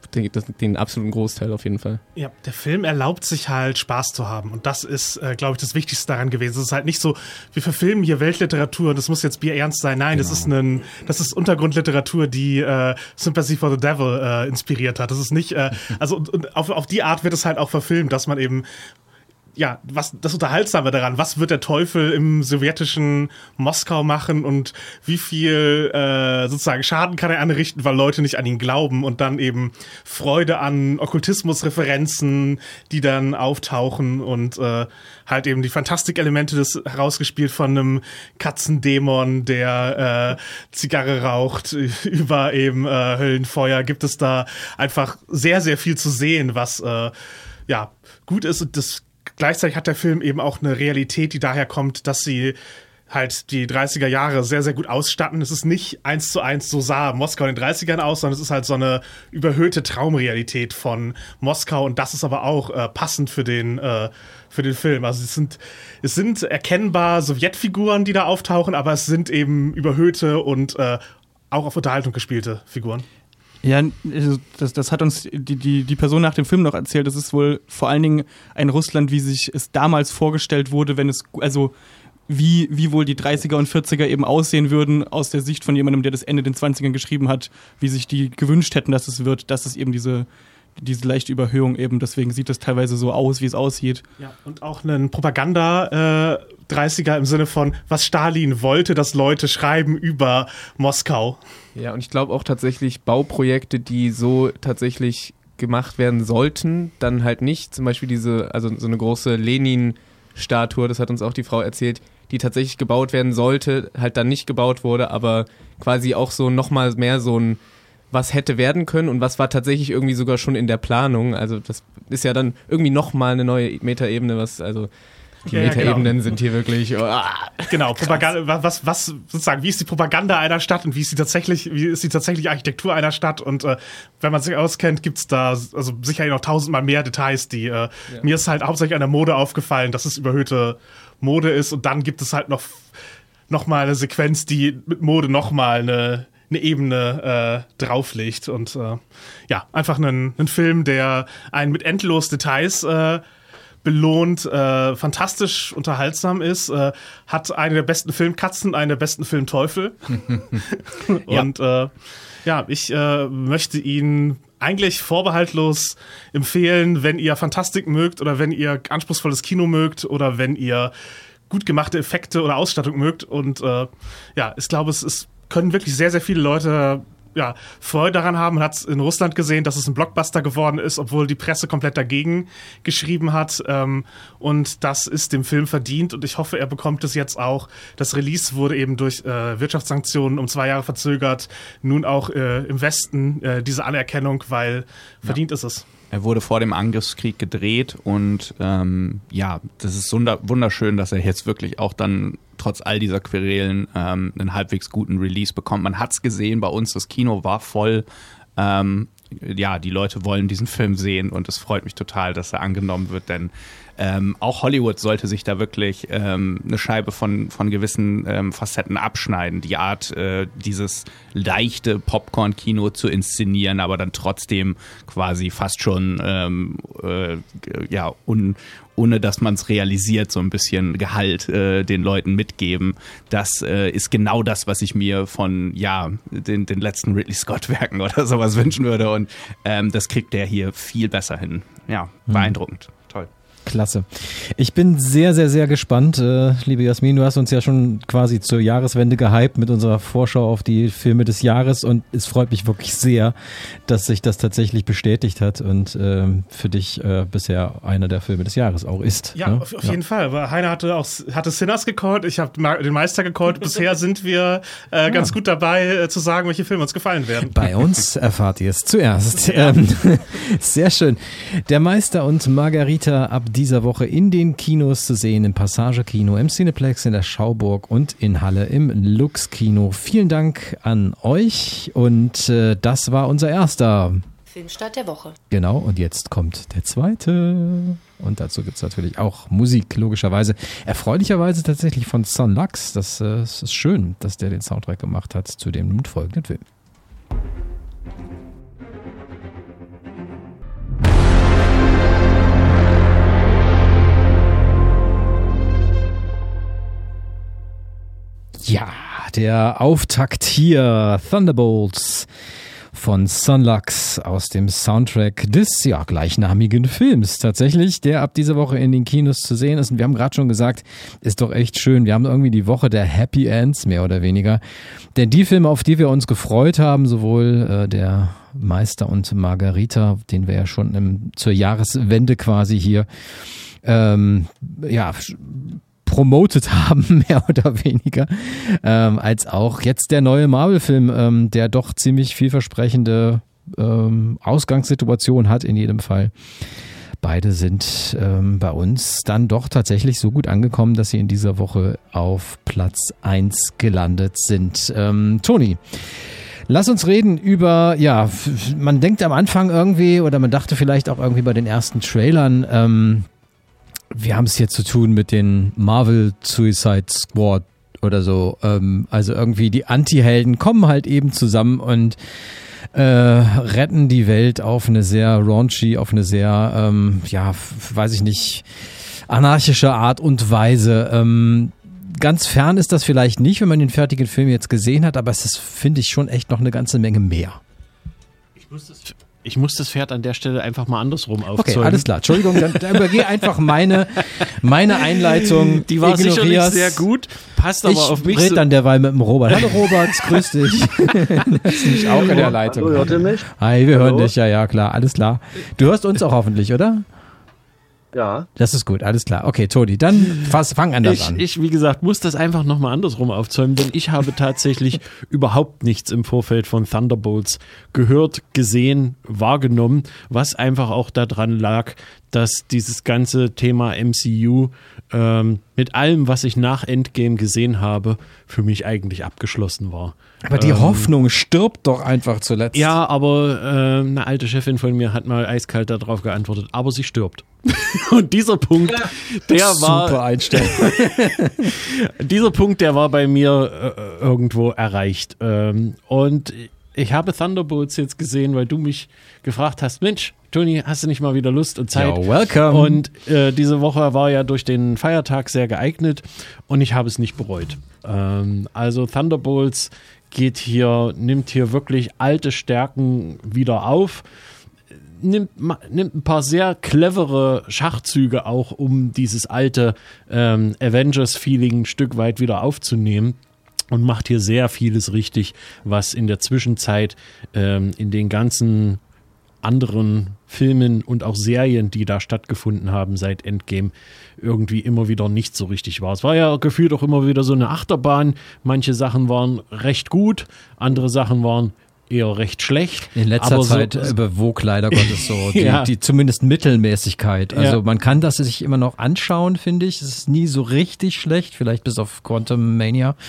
den absoluten Großteil auf jeden Fall. Ja, der Film erlaubt sich halt Spaß zu haben und das ist, glaube ich, das Wichtigste daran gewesen. Es ist halt nicht so, wir verfilmen hier Weltliteratur und das muss jetzt bierernst sein. Nein, genau. Das ist Untergrundliteratur, die Sympathy for the Devil inspiriert hat. Das ist nicht, und auf die Art wird es halt auch verfilmt, dass man eben was das Unterhaltsame daran, was wird der Teufel im sowjetischen Moskau machen und wie viel sozusagen Schaden kann er anrichten, weil Leute nicht an ihn glauben und dann eben Freude an Okkultismusreferenzen, die dann auftauchen und halt eben die Fantastikelemente herausgespielt von einem Katzendämon, der Zigarre raucht, über eben Höllenfeuer, gibt es da einfach sehr, sehr viel zu sehen, was gut ist und das gleichzeitig hat der Film eben auch eine Realität, die daher kommt, dass sie halt die 30er Jahre sehr, sehr gut ausstatten. Es ist nicht 1:1, so sah Moskau in den 30ern aus, sondern es ist halt so eine überhöhte Traumrealität von Moskau und das ist aber auch passend für den Film. Also es sind erkennbar Sowjetfiguren, die da auftauchen, aber es sind eben überhöhte und auch auf Unterhaltung gespielte Figuren. Ja, das hat uns die Person nach dem Film noch erzählt. Das ist wohl vor allen Dingen ein Russland, wie sich es damals vorgestellt wurde, wie wohl die 30er und 40er eben aussehen würden, aus der Sicht von jemandem, der das Ende den 20ern geschrieben hat, wie sich die gewünscht hätten, dass es wird, dass es eben diese leichte Überhöhung eben, deswegen sieht das teilweise so aus, wie es aussieht. Ja, und auch einen Propaganda 30er im Sinne von, was Stalin wollte, dass Leute schreiben über Moskau. Ja, und ich glaube auch tatsächlich Bauprojekte, die so tatsächlich gemacht werden sollten, dann halt nicht. Zum Beispiel so eine große Lenin-Statue, das hat uns auch die Frau erzählt, die tatsächlich gebaut werden sollte, halt dann nicht gebaut wurde, aber quasi auch so nochmal mehr so ein was hätte werden können und was war tatsächlich irgendwie sogar schon in der Planung. Also das ist ja dann irgendwie nochmal eine neue Metaebene, die Metaebenen sind hier wirklich. Genau, Propaganda, was sozusagen, wie ist die Propaganda einer Stadt und wie ist die tatsächliche Architektur einer Stadt? Und wenn man sich auskennt, gibt's da also sicherlich noch 1000-mal mehr Details, die mir ist halt hauptsächlich an der Mode aufgefallen, dass es überhöhte Mode ist und dann gibt es halt noch mal eine Sequenz, die mit Mode noch mal eine Ebene drauflegt und einfach einen Film, der einen mit endlos Details belohnt, fantastisch unterhaltsam ist, hat eine der besten Filmkatzen, einen der besten Filmteufel. Und ich möchte ihn eigentlich vorbehaltlos empfehlen, wenn ihr Fantastik mögt oder wenn ihr anspruchsvolles Kino mögt oder wenn ihr gut gemachte Effekte oder Ausstattung mögt. Und ich glaube, es können wirklich sehr, sehr viele Leute Freude daran haben. Man hat in Russland gesehen, dass es ein Blockbuster geworden ist, obwohl die Presse komplett dagegen geschrieben hat. Und das ist dem Film verdient. Und ich hoffe, er bekommt es jetzt auch. Das Release wurde eben durch Wirtschaftssanktionen um 2 Jahre verzögert. Nun auch im Westen diese Anerkennung, weil verdient ist es. Er wurde vor dem Angriffskrieg gedreht und das ist wunderschön, dass er jetzt wirklich auch dann trotz all dieser Querelen einen halbwegs guten Release bekommt. Man hat's gesehen bei uns, das Kino war voll. Die Leute wollen diesen Film sehen und es freut mich total, dass er angenommen wird, denn auch Hollywood sollte sich da wirklich eine Scheibe von gewissen Facetten abschneiden. Die Art, dieses leichte Popcorn-Kino zu inszenieren, aber dann trotzdem quasi fast schon ohne dass man es realisiert, so ein bisschen Gehalt den Leuten mitgeben. Das ist genau das, was ich mir von den letzten Ridley Scott-Werken oder sowas wünschen würde. Und das kriegt der hier viel besser hin. Ja, beeindruckend. Toll. Klasse. Ich bin sehr, sehr, sehr gespannt. Liebe Jasmin, du hast uns ja schon quasi zur Jahreswende gehypt mit unserer Vorschau auf die Filme des Jahres und es freut mich wirklich sehr, dass sich das tatsächlich bestätigt hat und für dich bisher einer der Filme des Jahres auch ist. Ja, ne? auf jeden Fall. Weil Heiner hatte Sinners gecallt, ich habe den Meister gecallt. Bisher sind wir ganz gut dabei zu sagen, welche Filme uns gefallen werden. Bei uns erfahrt ihr es zuerst. Sehr schön. Der Meister und Margarita ab dieser Woche in den Kinos zu sehen, im Passage-Kino, im Cineplex, in der Schauburg und in Halle im Lux-Kino. Vielen Dank an euch und das war unser erster Filmstart der Woche. Genau, und jetzt kommt der zweite. Und dazu gibt es natürlich auch Musik, logischerweise. Erfreulicherweise tatsächlich von Son Lux. Das ist schön, dass der den Soundtrack gemacht hat zu dem nun folgenden Film. Ja, der Auftakt hier, Thunderbolts von Son Lux aus dem Soundtrack des gleichnamigen Films tatsächlich, der ab dieser Woche in den Kinos zu sehen ist. Und wir haben gerade schon gesagt, ist doch echt schön. Wir haben irgendwie die Woche der Happy Ends, mehr oder weniger. Denn die Filme, auf die wir uns gefreut haben, sowohl der Meister und Margarita, den wir ja schon zur Jahreswende quasi hier promotet haben, mehr oder weniger, als auch jetzt der neue Marvel-Film, der doch ziemlich vielversprechende Ausgangssituation hat in jedem Fall. Beide sind bei uns dann doch tatsächlich so gut angekommen, dass sie in dieser Woche auf Platz 1 gelandet sind. Toni, lass uns reden über, man denkt am Anfang irgendwie, oder man dachte vielleicht auch irgendwie bei den ersten Trailern, wir haben es hier zu tun mit den Marvel Suicide Squad oder so. Also irgendwie die Anti-Helden kommen halt eben zusammen und retten die Welt auf eine sehr raunchy, auf eine sehr, weiß ich nicht, anarchische Art und Weise. Ganz fern ist das vielleicht nicht, wenn man den fertigen Film jetzt gesehen hat, aber es ist, finde ich, schon echt noch eine ganze Menge mehr. Ich muss das Pferd an der Stelle einfach mal andersrum aufzäumen. Okay, alles klar. Entschuldigung, dann übergehe einfach meine Einleitung. Die war sicherlich sehr gut, passt aber auf mich. Ich rede dann derweil mit dem Robert. Hallo Robert, grüß dich. Das ist nämlich auch in der Leitung. Hallo, hört ihr mich? Hi, wir hören dich. Ja, klar, alles klar. Du hörst uns auch hoffentlich, oder? Ja. Das ist gut, alles klar. Okay, Todi, dann fang anders an. Ich, wie gesagt, muss das einfach nochmal andersrum aufzäumen, denn ich habe tatsächlich überhaupt nichts im Vorfeld von Thunderbolts gehört, gesehen, wahrgenommen, was einfach auch daran lag, dass dieses ganze Thema MCU mit allem, was ich nach Endgame gesehen habe, für mich eigentlich abgeschlossen war. Aber die Hoffnung stirbt doch einfach zuletzt. Ja, aber eine alte Chefin von mir hat mal eiskalt darauf geantwortet, aber sie stirbt. Und dieser Punkt, der war... Super Einstellung. Dieser Punkt, der war bei mir irgendwo erreicht. Und ich habe Thunderbolts jetzt gesehen, weil du mich gefragt hast, Mensch, Toni, hast du nicht mal wieder Lust und Zeit? Ja, welcome. Und diese Woche war ja durch den Feiertag sehr geeignet und ich habe es nicht bereut. Also Thunderbolts nimmt hier wirklich alte Stärken wieder auf, nimmt ein paar sehr clevere Schachzüge auch, um dieses alte Avengers-Feeling ein Stück weit wieder aufzunehmen. Und macht hier sehr vieles richtig, was in der Zwischenzeit in den ganzen anderen Filmen und auch Serien, die da stattgefunden haben seit Endgame, irgendwie immer wieder nicht so richtig war. Es war ja gefühlt auch immer wieder so eine Achterbahn. Manche Sachen waren recht gut, andere Sachen waren eher recht schlecht. In letzter Zeit überwog leider Gottes so die zumindest Mittelmäßigkeit. Also man kann das sich immer noch anschauen, finde ich. Es ist nie so richtig schlecht, vielleicht bis auf Quantum Mania.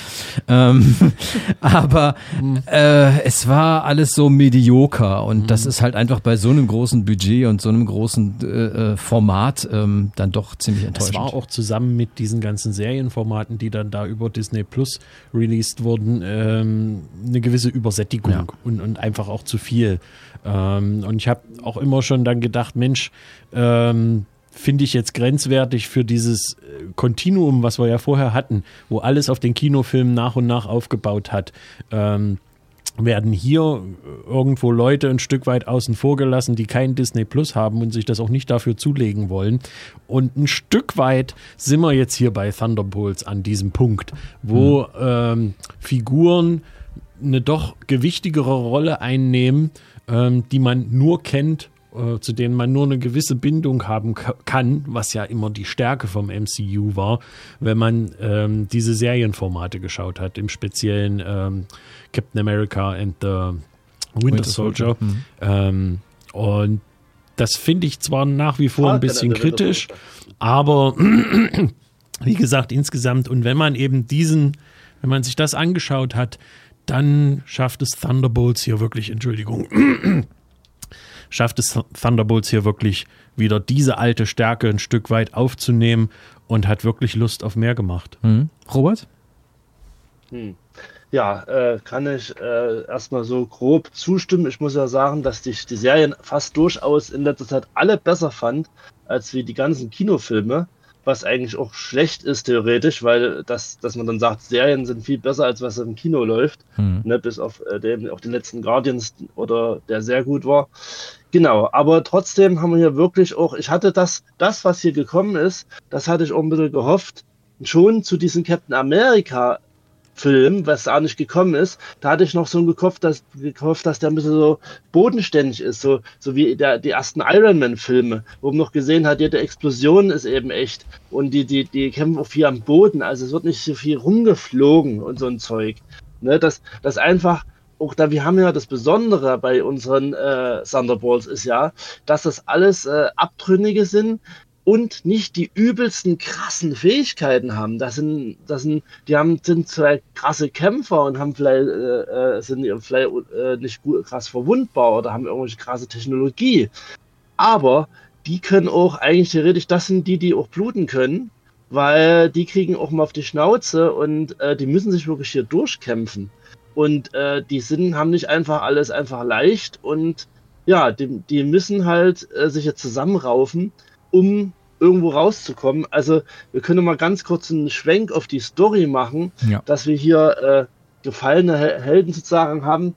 Aber es war alles so medioker und das ist halt einfach bei so einem großen Budget und so einem großen Format dann doch ziemlich enttäuschend. Es war auch zusammen mit diesen ganzen Serienformaten, die dann da über Disney Plus released wurden, eine gewisse Übersättigung. Ja. Und einfach auch zu viel. Und ich habe auch immer schon dann gedacht, Mensch, finde ich jetzt grenzwertig für dieses Kontinuum, was wir ja vorher hatten, wo alles auf den Kinofilmen nach und nach aufgebaut hat, werden hier irgendwo Leute ein Stück weit außen vor gelassen, die kein Disney Plus haben und sich das auch nicht dafür zulegen wollen. Und ein Stück weit sind wir jetzt hier bei Thunderbolts an diesem Punkt, wo Figuren eine doch gewichtigere Rolle einnehmen, die man nur kennt, zu denen man nur eine gewisse Bindung haben kann, was ja immer die Stärke vom MCU war, wenn man diese Serienformate geschaut hat, im speziellen Captain America and the Winter Soldier. Und das finde ich zwar nach wie vor ein bisschen kritisch, aber wie gesagt, insgesamt, und wenn man sich das angeschaut hat, dann schafft es Thunderbolts hier wirklich, Thunderbolts hier wirklich wieder diese alte Stärke ein Stück weit aufzunehmen und hat wirklich Lust auf mehr gemacht. Robert? Ja, kann ich erstmal so grob zustimmen. Ich muss ja sagen, dass ich die Serien fast durchaus in letzter Zeit alle besser fand, als wie die ganzen Kinofilme. Was eigentlich auch schlecht ist theoretisch, weil dass man dann sagt, Serien sind viel besser, als was im Kino läuft, ne, bis auf den letzten Guardians, oder der sehr gut war. Genau, aber trotzdem haben wir hier wirklich auch, ich hatte das, was hier gekommen ist, das hatte ich auch ein bisschen gehofft, schon zu diesem Captain America Film, was auch nicht gekommen ist, da hatte ich noch so gehofft, dass der ein bisschen so bodenständig ist, so wie die ersten Iron Man Filme, wo man noch gesehen hat, jede Explosion ist eben echt und die kämpfen auch viel am Boden, also es wird nicht so viel rumgeflogen und so ein Zeug. Ne, das einfach, auch da, wir haben ja das Besondere bei unseren Thunderbolts ist ja, dass das alles Abtrünnige sind, und nicht die übelsten krassen Fähigkeiten haben. Die sind zwei krasse Kämpfer und haben sind nicht krass verwundbar oder haben irgendwelche krasse Technologie. Aber die können auch eigentlich theoretisch, das sind die auch bluten können, weil die kriegen auch mal auf die Schnauze und die müssen sich wirklich hier durchkämpfen. Und die haben nicht einfach alles einfach leicht und ja, die müssen halt sich jetzt zusammenraufen, um irgendwo rauszukommen. Also wir können mal ganz kurz einen Schwenk auf die Story machen, dass wir hier gefallene Helden sozusagen haben.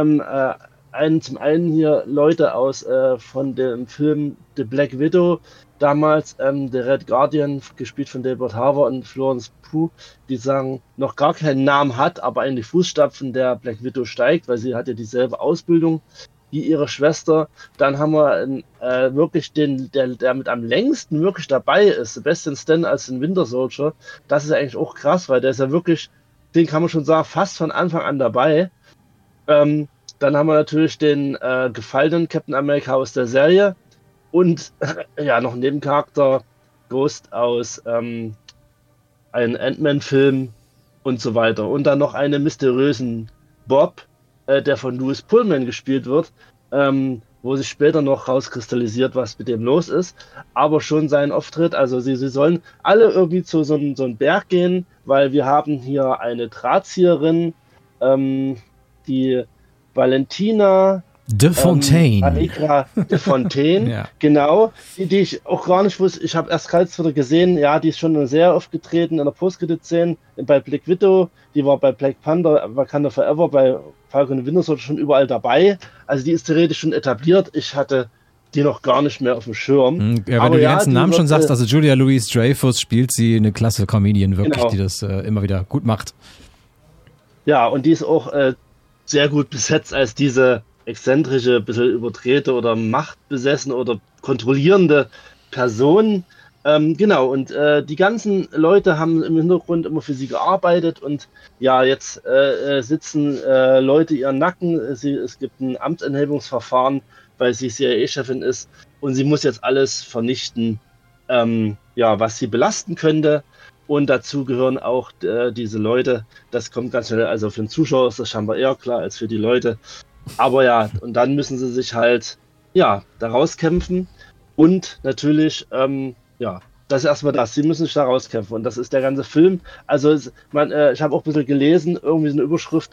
Zum einen hier Leute von dem Film The Black Widow, damals The Red Guardian, gespielt von David Harbour und Florence Pugh, die sagen, noch gar keinen Namen hat, aber in die Fußstapfen der Black Widow steigt, weil sie hat ja dieselbe Ausbildung wie ihre Schwester. Dann haben wir wirklich der mit am längsten wirklich dabei ist, Sebastian Stan als den Winter Soldier. Das ist eigentlich auch krass, weil der ist ja wirklich, den kann man schon sagen, fast von Anfang an dabei. Dann haben wir natürlich den gefallenen Captain America aus der Serie und ja, noch einen Nebencharakter, Ghost aus einem Ant-Man-Film und so weiter. Und dann noch einen mysteriösen Bob, der von Louis Pullman gespielt wird, wo sich später noch rauskristallisiert, was mit dem los ist. Aber schon sein Auftritt, also sie sollen alle irgendwie zu so einem Berg gehen, weil wir haben hier eine Drahtzieherin, die Valentina De Fontaine. Allegra de Fontaine, genau, die ich auch gar nicht wusste. Ich habe erst gerade wieder gesehen, ja, die ist schon sehr oft getreten in der Post-Credit-Szene bei Black Widow, die war bei Black Panther, Wakanda Forever, bei Falcon and Winter Soldier schon überall dabei. Also die ist theoretisch schon etabliert. Ich hatte die noch gar nicht mehr auf dem Schirm. Ja, wenn du die ganzen Namen schon sagst, also Julia Louis-Dreyfus spielt sie eine klasse Comedian, wirklich, die das immer wieder gut macht. Ja, und die ist auch sehr gut besetzt als diese exzentrische, bisschen überdrehte oder machtbesessen oder kontrollierende Person. Genau, und die ganzen Leute haben im Hintergrund immer für sie gearbeitet und ja, jetzt sitzen Leute ihren Nacken. Es gibt ein Amtsenthebungsverfahren, weil sie CIA-Chefin ist und sie muss jetzt alles vernichten, was sie belasten könnte. Und dazu gehören auch diese Leute. Das kommt ganz schnell, also für den Zuschauer ist das scheinbar eher klar als für die Leute. Aber ja, und dann müssen sie sich halt, da rauskämpfen. Und natürlich, das ist erstmal das. Sie müssen sich da rauskämpfen. Und das ist der ganze Film. Also, ich habe auch ein bisschen gelesen, irgendwie so eine Überschrift,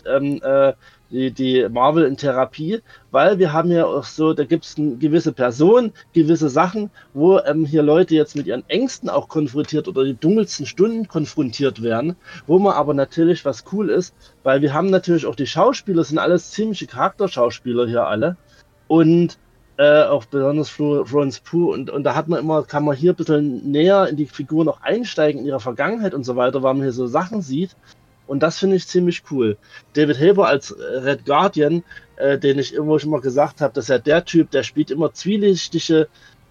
die Marvel in Therapie, weil wir haben ja auch so, da gibt es eine gewisse Person, gewisse Sachen, wo hier Leute jetzt mit ihren Ängsten auch konfrontiert oder die dunkelsten Stunden konfrontiert werden, wo man aber natürlich, was cool ist, weil wir haben natürlich auch die Schauspieler, sind alles ziemliche Charakterschauspieler hier alle und auch besonders Florence Pugh und da kann man hier ein bisschen näher in die Figuren auch einsteigen, in ihrer Vergangenheit und so weiter, weil man hier so Sachen sieht. Und das finde ich ziemlich cool. David Harbour als Red Guardian, den ich immer schon mal gesagt habe, dass er der Typ, der spielt immer zwielichtige,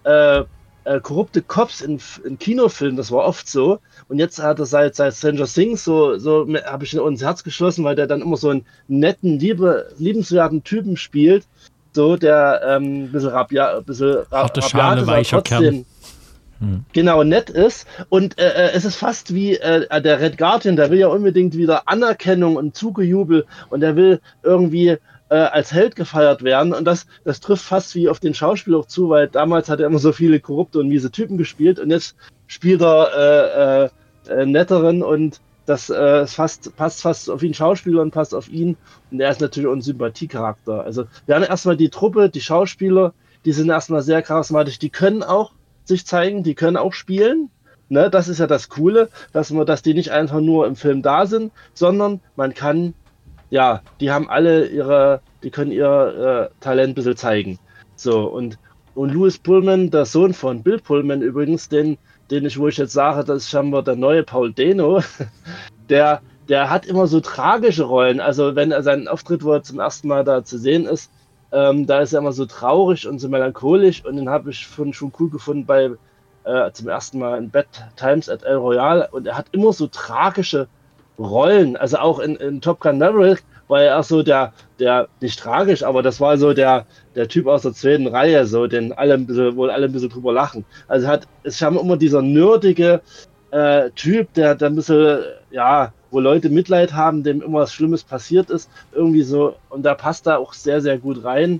korrupte Cops in Kinofilmen, das war oft so. Und jetzt hat er seit Stranger Things so habe ich ihn ins Herz geschlossen, weil der dann immer so einen netten, liebenswerten Typen spielt, so der ein bisschen rabiat ist, aber trotzdem genau nett ist. Und es ist fast wie der Red Guardian, der will ja unbedingt wieder Anerkennung und Zugejubel und der will irgendwie als Held gefeiert werden. Und das trifft fast wie auf den Schauspieler auch zu, weil damals hat er immer so viele korrupte und miese Typen gespielt und jetzt spielt er netteren und das passt fast auf ihn, Schauspieler, und passt auf ihn. Und er ist natürlich auch ein Sympathiecharakter. Also wir haben erstmal die Truppe, die Schauspieler, die sind erstmal sehr charismatisch, die können auch sich zeigen, die können auch spielen. Ne? Das ist ja das Coole, dass die nicht einfach nur im Film da sind, sondern man kann, die haben alle die können ihr Talent ein bisschen zeigen. So, und Louis Pullman, der Sohn von Bill Pullman übrigens, wo ich jetzt sage, das ist scheinbar der neue Paul Dano, der hat immer so tragische Rollen. Also wenn er seinen Auftritt, wo er zum ersten Mal da zu sehen ist, da ist er immer so traurig und so melancholisch und den habe ich schon cool gefunden bei zum ersten Mal in Bad Times at El Royale und er hat immer so tragische Rollen, also auch in Top Gun Maverick war er auch so der nicht tragisch, aber das war so der Typ aus der zweiten Reihe, so den alle ein bisschen drüber lachen. Also es haben immer dieser nerdige Typ, der ein bisschen, wo Leute Mitleid haben, dem immer was Schlimmes passiert ist, irgendwie so, und da passt da auch sehr, sehr gut rein.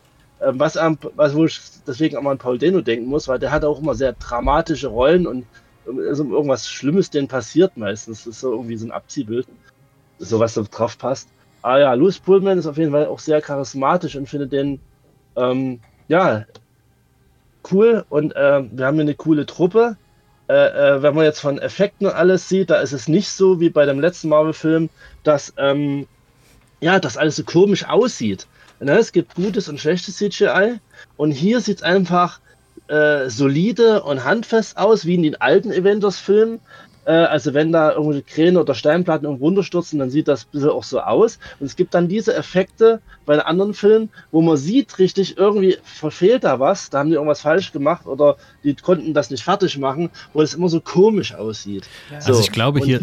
Wo ich deswegen auch mal an Paul Dano denken muss, weil der hat auch immer sehr dramatische Rollen und also irgendwas Schlimmes denen passiert meistens. Das ist so irgendwie so ein Abziehbild, so was da drauf passt. Louis Pullman ist auf jeden Fall auch sehr charismatisch und finde den cool und wir haben hier eine coole Truppe. Wenn man jetzt von Effekten und alles sieht, da ist es nicht so wie bei dem letzten Marvel-Film, dass das alles so komisch aussieht. Es gibt gutes und schlechtes CGI und hier sieht es einfach solide und handfest aus, wie in den alten Avengers-Filmen. Also wenn da irgendwelche Kräne oder Steinplatten irgendwo runterstürzen, dann sieht das ein bisschen auch so aus. Und es gibt dann diese Effekte bei den anderen Filmen, wo man sieht richtig, irgendwie verfehlt da was, da haben die irgendwas falsch gemacht oder die konnten das nicht fertig machen, wo es immer so komisch aussieht. Also so. ich glaube, hier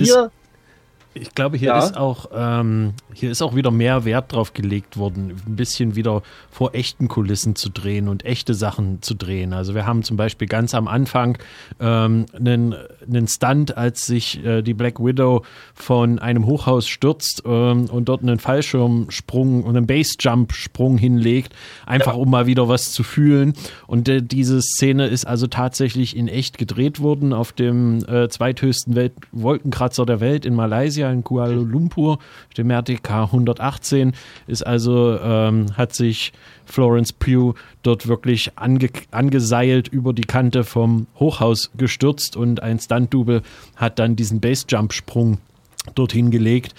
ist auch wieder mehr Wert drauf gelegt worden, ein bisschen wieder vor echten Kulissen zu drehen und echte Sachen zu drehen. Also wir haben zum Beispiel ganz am Anfang einen Stunt, als sich die Black Widow von einem Hochhaus stürzt und dort einen Fallschirmsprung und einen Base-Jump-Sprung hinlegt, einfach um mal wieder was zu fühlen. Und diese Szene ist also tatsächlich in echt gedreht worden auf dem zweithöchsten Wolkenkratzer der Welt in Malaysia, in Kuala Lumpur, dem RTK 118, ist also, hat sich Florence Pugh dort wirklich angeseilt über die Kante vom Hochhaus gestürzt und ein Stunt-Double hat dann diesen Base-Jump-Sprung dorthin gelegt.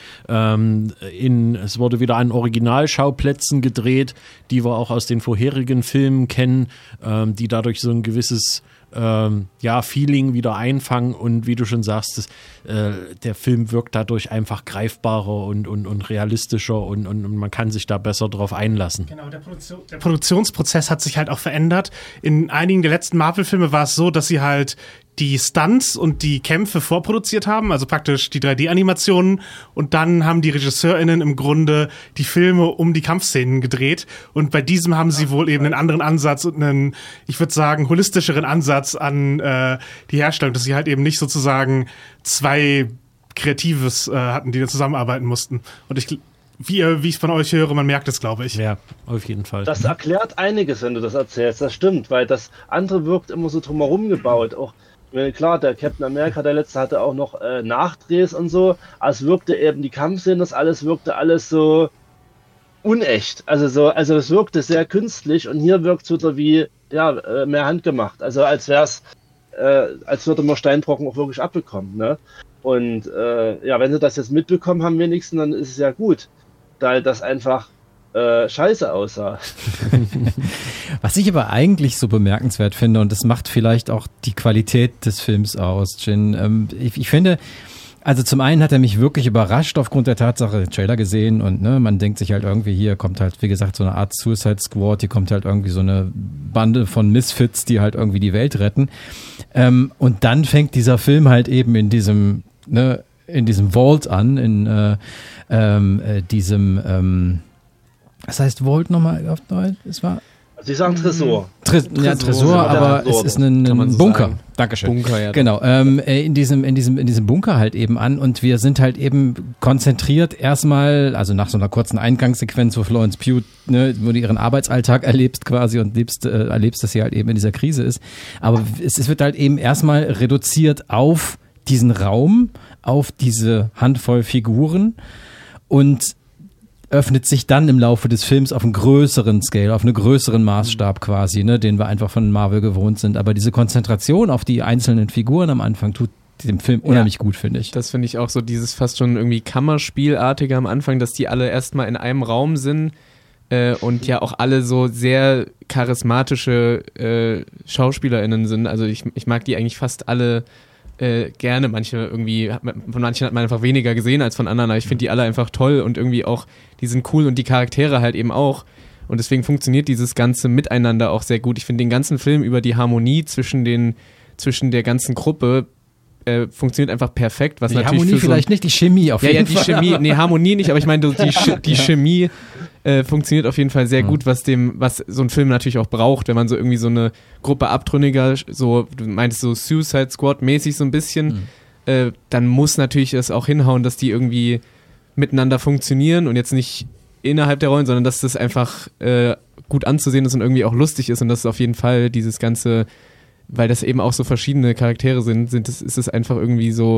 Es wurde wieder an Originalschauplätzen gedreht, die wir auch aus den vorherigen Filmen kennen, die dadurch so ein gewisses Feeling wieder einfangen und wie du schon sagst, der Film wirkt dadurch einfach greifbarer und realistischer und man kann sich da besser drauf einlassen. Genau, der Produktionsprozess hat sich halt auch verändert. In einigen der letzten Marvel-Filme war es so, dass sie halt die Stunts und die Kämpfe vorproduziert haben, also praktisch die 3D-Animationen und dann haben die RegisseurInnen im Grunde die Filme um die Kampfszenen gedreht und bei diesem haben sie wohl eben einen anderen Ansatz und einen, ich würde sagen, holistischeren Ansatz an die Herstellung, dass sie halt eben nicht sozusagen zwei Kreatives hatten, die da zusammenarbeiten mussten. Und wie ich es von euch höre, man merkt es, glaube ich. Ja, auf jeden Fall. Das erklärt einiges, wenn du das erzählst, das stimmt, weil das andere wirkt immer so drumherum gebaut, auch klar, der Captain America, der letzte, hatte auch noch Nachdrehs und so, aber es wirkte eben, die Kampfszenen, das alles wirkte alles so unecht, also es wirkte sehr künstlich und hier wirkt es wieder wie, mehr handgemacht, also als würde man Steinbrocken auch wirklich abbekommen, ne? Und wenn sie das jetzt mitbekommen haben wenigstens, dann ist es ja gut, da das einfach scheiße aussah. Was ich aber eigentlich so bemerkenswert finde, und das macht vielleicht auch die Qualität des Films aus, Jin, ich finde, also zum einen hat er mich wirklich überrascht aufgrund der Tatsache, den Trailer gesehen und man denkt sich halt irgendwie, hier kommt halt, wie gesagt, so eine Art Suicide Squad, hier kommt halt irgendwie so eine Bande von Misfits, die halt irgendwie die Welt retten. Und dann fängt dieser Film halt eben in diesem Vault an, in diesem was heißt Vault nochmal auf Deutsch? Sie sagen Tresor. Tresor, aber es ist ein Bunker. Sagen. Dankeschön. Bunker, ja. Genau. In diesem Bunker halt eben an und wir sind halt eben konzentriert erstmal, also nach so einer kurzen Eingangssequenz, wo Florence Pugh, wo du ihren Arbeitsalltag erlebst quasi und erlebst, dass sie halt eben in dieser Krise ist. Aber es wird halt eben erstmal reduziert auf diesen Raum, auf diese Handvoll Figuren und öffnet sich dann im Laufe des Films auf einen größeren Scale, auf einen größeren Maßstab quasi, den wir einfach von Marvel gewohnt sind. Aber diese Konzentration auf die einzelnen Figuren am Anfang tut dem Film unheimlich gut, finde ich. Das finde ich auch so, dieses fast schon irgendwie Kammerspielartige am Anfang, dass die alle erstmal in einem Raum sind und ja auch alle so sehr charismatische SchauspielerInnen sind. Also ich mag die eigentlich fast alle gerne, von manchen hat man einfach weniger gesehen als von anderen, aber ich finde die alle einfach toll und irgendwie auch, die sind cool und die Charaktere halt eben auch und deswegen funktioniert dieses ganze Miteinander auch sehr gut. Ich finde den ganzen Film über die Harmonie zwischen der ganzen Gruppe funktioniert einfach perfekt. Was die natürlich Harmonie vielleicht nicht, die Chemie auf jeden Fall. Ja, die Chemie, nee, Harmonie nicht, aber ich meine, die Chemie funktioniert auf jeden Fall sehr gut, was so ein Film natürlich auch braucht, wenn man so irgendwie so eine Gruppe Abtrünniger, so, du meintest so Suicide Squad mäßig so ein bisschen, dann muss natürlich das auch hinhauen, dass die irgendwie miteinander funktionieren und jetzt nicht innerhalb der Rollen, sondern dass das einfach gut anzusehen ist und irgendwie auch lustig ist und das ist auf jeden Fall dieses ganze, weil das eben auch so verschiedene Charaktere sind ist es einfach irgendwie so,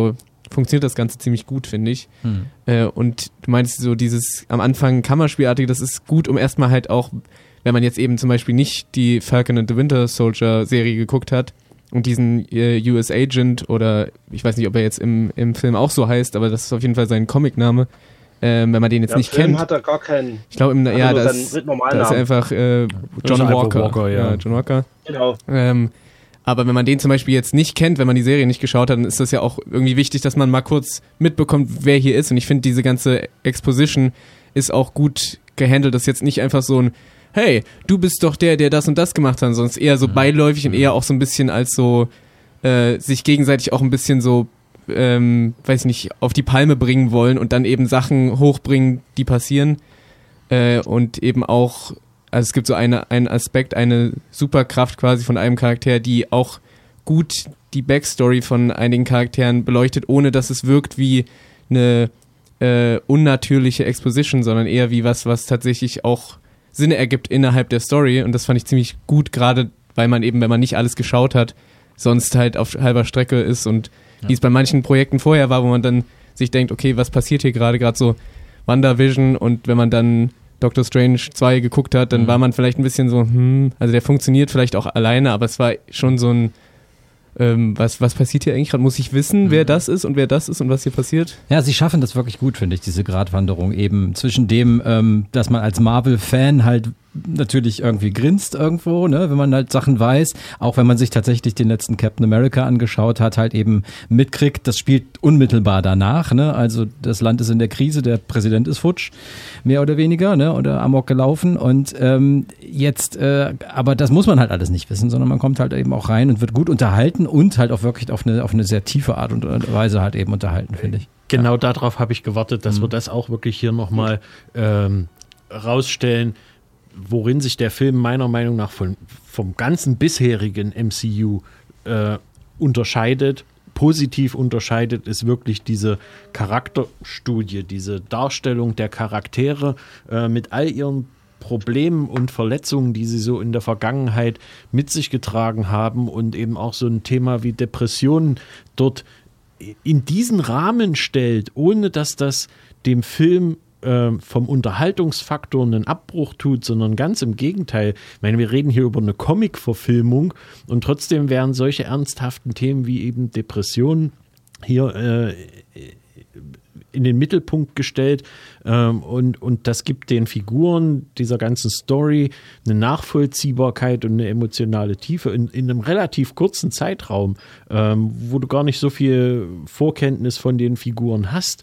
funktioniert das Ganze ziemlich gut, finde ich. Und du meinst so dieses am Anfang Kammerspielartige, das ist gut, um erstmal halt auch, wenn man jetzt eben zum Beispiel nicht die Falcon and the Winter Soldier Serie geguckt hat und diesen US Agent oder ich weiß nicht, ob er jetzt im Film auch so heißt, aber das ist auf jeden Fall sein Comicname. Wenn man den jetzt nicht Film kennt. Hat er gar keinen. Ich glaube, da ist einfach John Walker. Ja, John Walker. Genau. Aber wenn man den zum Beispiel jetzt nicht kennt, wenn man die Serie nicht geschaut hat, dann ist das ja auch irgendwie wichtig, dass man mal kurz mitbekommt, wer hier ist. Und ich finde, diese ganze Exposition ist auch gut gehandelt. Das ist jetzt nicht einfach so ein hey, du bist doch der das und das gemacht hat, sondern eher so beiläufig und eher auch so ein bisschen als so sich gegenseitig auch ein bisschen so weiß ich nicht, auf die Palme bringen wollen und dann eben Sachen hochbringen, die passieren und eben auch, also es gibt so einen Aspekt, eine Superkraft quasi von einem Charakter, die auch gut die Backstory von einigen Charakteren beleuchtet, ohne dass es wirkt wie eine unnatürliche Exposition, sondern eher wie was tatsächlich auch Sinn ergibt innerhalb der Story und das fand ich ziemlich gut, gerade weil man eben, wenn man nicht alles geschaut hat, sonst halt auf halber Strecke ist und wie es bei manchen Projekten vorher war, wo man dann sich denkt, okay, was passiert hier gerade so WandaVision und wenn man dann Doctor Strange 2 geguckt hat, dann war man vielleicht ein bisschen so, also der funktioniert vielleicht auch alleine, aber es war schon so ein was passiert hier eigentlich gerade? Muss ich wissen, wer das ist und was hier passiert? Ja, sie schaffen das wirklich gut, finde ich, diese Gratwanderung eben zwischen dem, dass man als Marvel-Fan halt natürlich irgendwie grinst irgendwo, ne, wenn man halt Sachen weiß, auch wenn man sich tatsächlich den letzten Captain America angeschaut hat, halt eben mitkriegt, das spielt unmittelbar danach, ne, also das Land ist in der Krise, der Präsident ist futsch, mehr oder weniger, ne, oder amok gelaufen und jetzt, aber das muss man halt alles nicht wissen, sondern man kommt halt eben auch rein und wird gut unterhalten und halt auch wirklich auf eine sehr tiefe Art und Weise halt eben unterhalten, finde ich. Genau darauf habe ich gewartet, dass wir das auch wirklich hier nochmal rausstellen, worin sich der Film meiner Meinung nach vom ganzen bisherigen MCU unterscheidet, positiv unterscheidet, ist wirklich diese Charakterstudie, diese Darstellung der Charaktere mit all ihren Problemen und Verletzungen, die sie so in der Vergangenheit mit sich getragen haben und eben auch so ein Thema wie Depressionen dort in diesen Rahmen stellt, ohne dass das dem Film vom Unterhaltungsfaktor einen Abbruch tut, sondern ganz im Gegenteil. Ich meine, wir reden hier über eine Comic-Verfilmung und trotzdem werden solche ernsthaften Themen wie eben Depressionen hier in den Mittelpunkt gestellt und das gibt den Figuren dieser ganzen Story eine Nachvollziehbarkeit und eine emotionale Tiefe in einem relativ kurzen Zeitraum, wo du gar nicht so viel Vorkenntnis von den Figuren hast,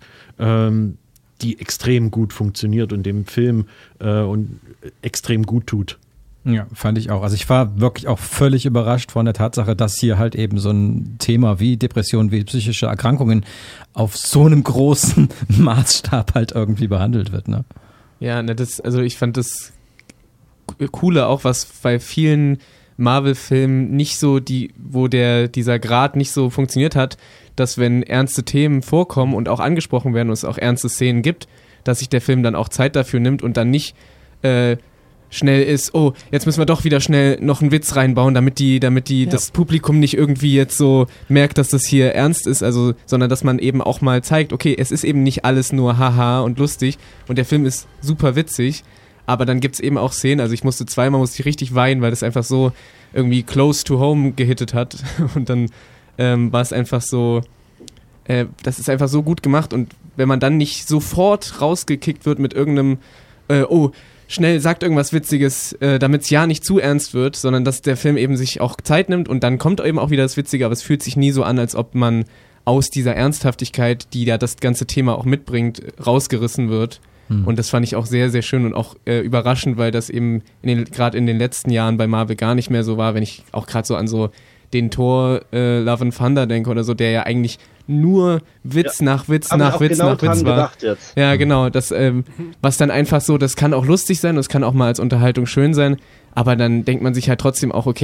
die extrem gut funktioniert und dem Film und extrem gut tut. Ja, fand ich auch. Also ich war wirklich auch völlig überrascht von der Tatsache, dass hier halt eben so ein Thema wie Depression, wie psychische Erkrankungen auf so einem großen Maßstab halt irgendwie behandelt wird, ne? Ja, ne, also ich fand das Coole auch, was bei vielen Marvel-Filmen nicht so wo dieser Grad nicht so funktioniert hat, dass wenn ernste Themen vorkommen und auch angesprochen werden und es auch ernste Szenen gibt, dass sich der Film dann auch Zeit dafür nimmt und dann nicht schnell ist, oh, jetzt müssen wir doch wieder schnell noch einen Witz reinbauen, damit das Publikum nicht irgendwie jetzt so merkt, dass das hier ernst ist, also, sondern dass man eben auch mal zeigt, okay, es ist eben nicht alles nur haha und lustig und der Film ist super witzig, aber dann gibt's eben auch Szenen, also ich musste richtig weinen, weil das einfach so irgendwie close to home gehittet hat und dann war es einfach so, das ist einfach so gut gemacht und wenn man dann nicht sofort rausgekickt wird mit irgendeinem, schnell sagt irgendwas Witziges, damit es ja nicht zu ernst wird, sondern dass der Film eben sich auch Zeit nimmt und dann kommt eben auch wieder das Witzige, aber es fühlt sich nie so an, als ob man aus dieser Ernsthaftigkeit, die ja das ganze Thema auch mitbringt, rausgerissen wird. Und das fand ich auch sehr, sehr schön und auch überraschend, weil das eben gerade in den letzten Jahren bei Marvel gar nicht mehr so war, wenn ich auch gerade so an so den Thor Love and Thunder denke oder so, der ja eigentlich nur Witz nach Witz nach Witz nach Witz war. Jetzt. Ja, genau. Das, was dann einfach so, das kann auch lustig sein und es kann auch mal als Unterhaltung schön sein, aber dann denkt man sich halt trotzdem auch, okay,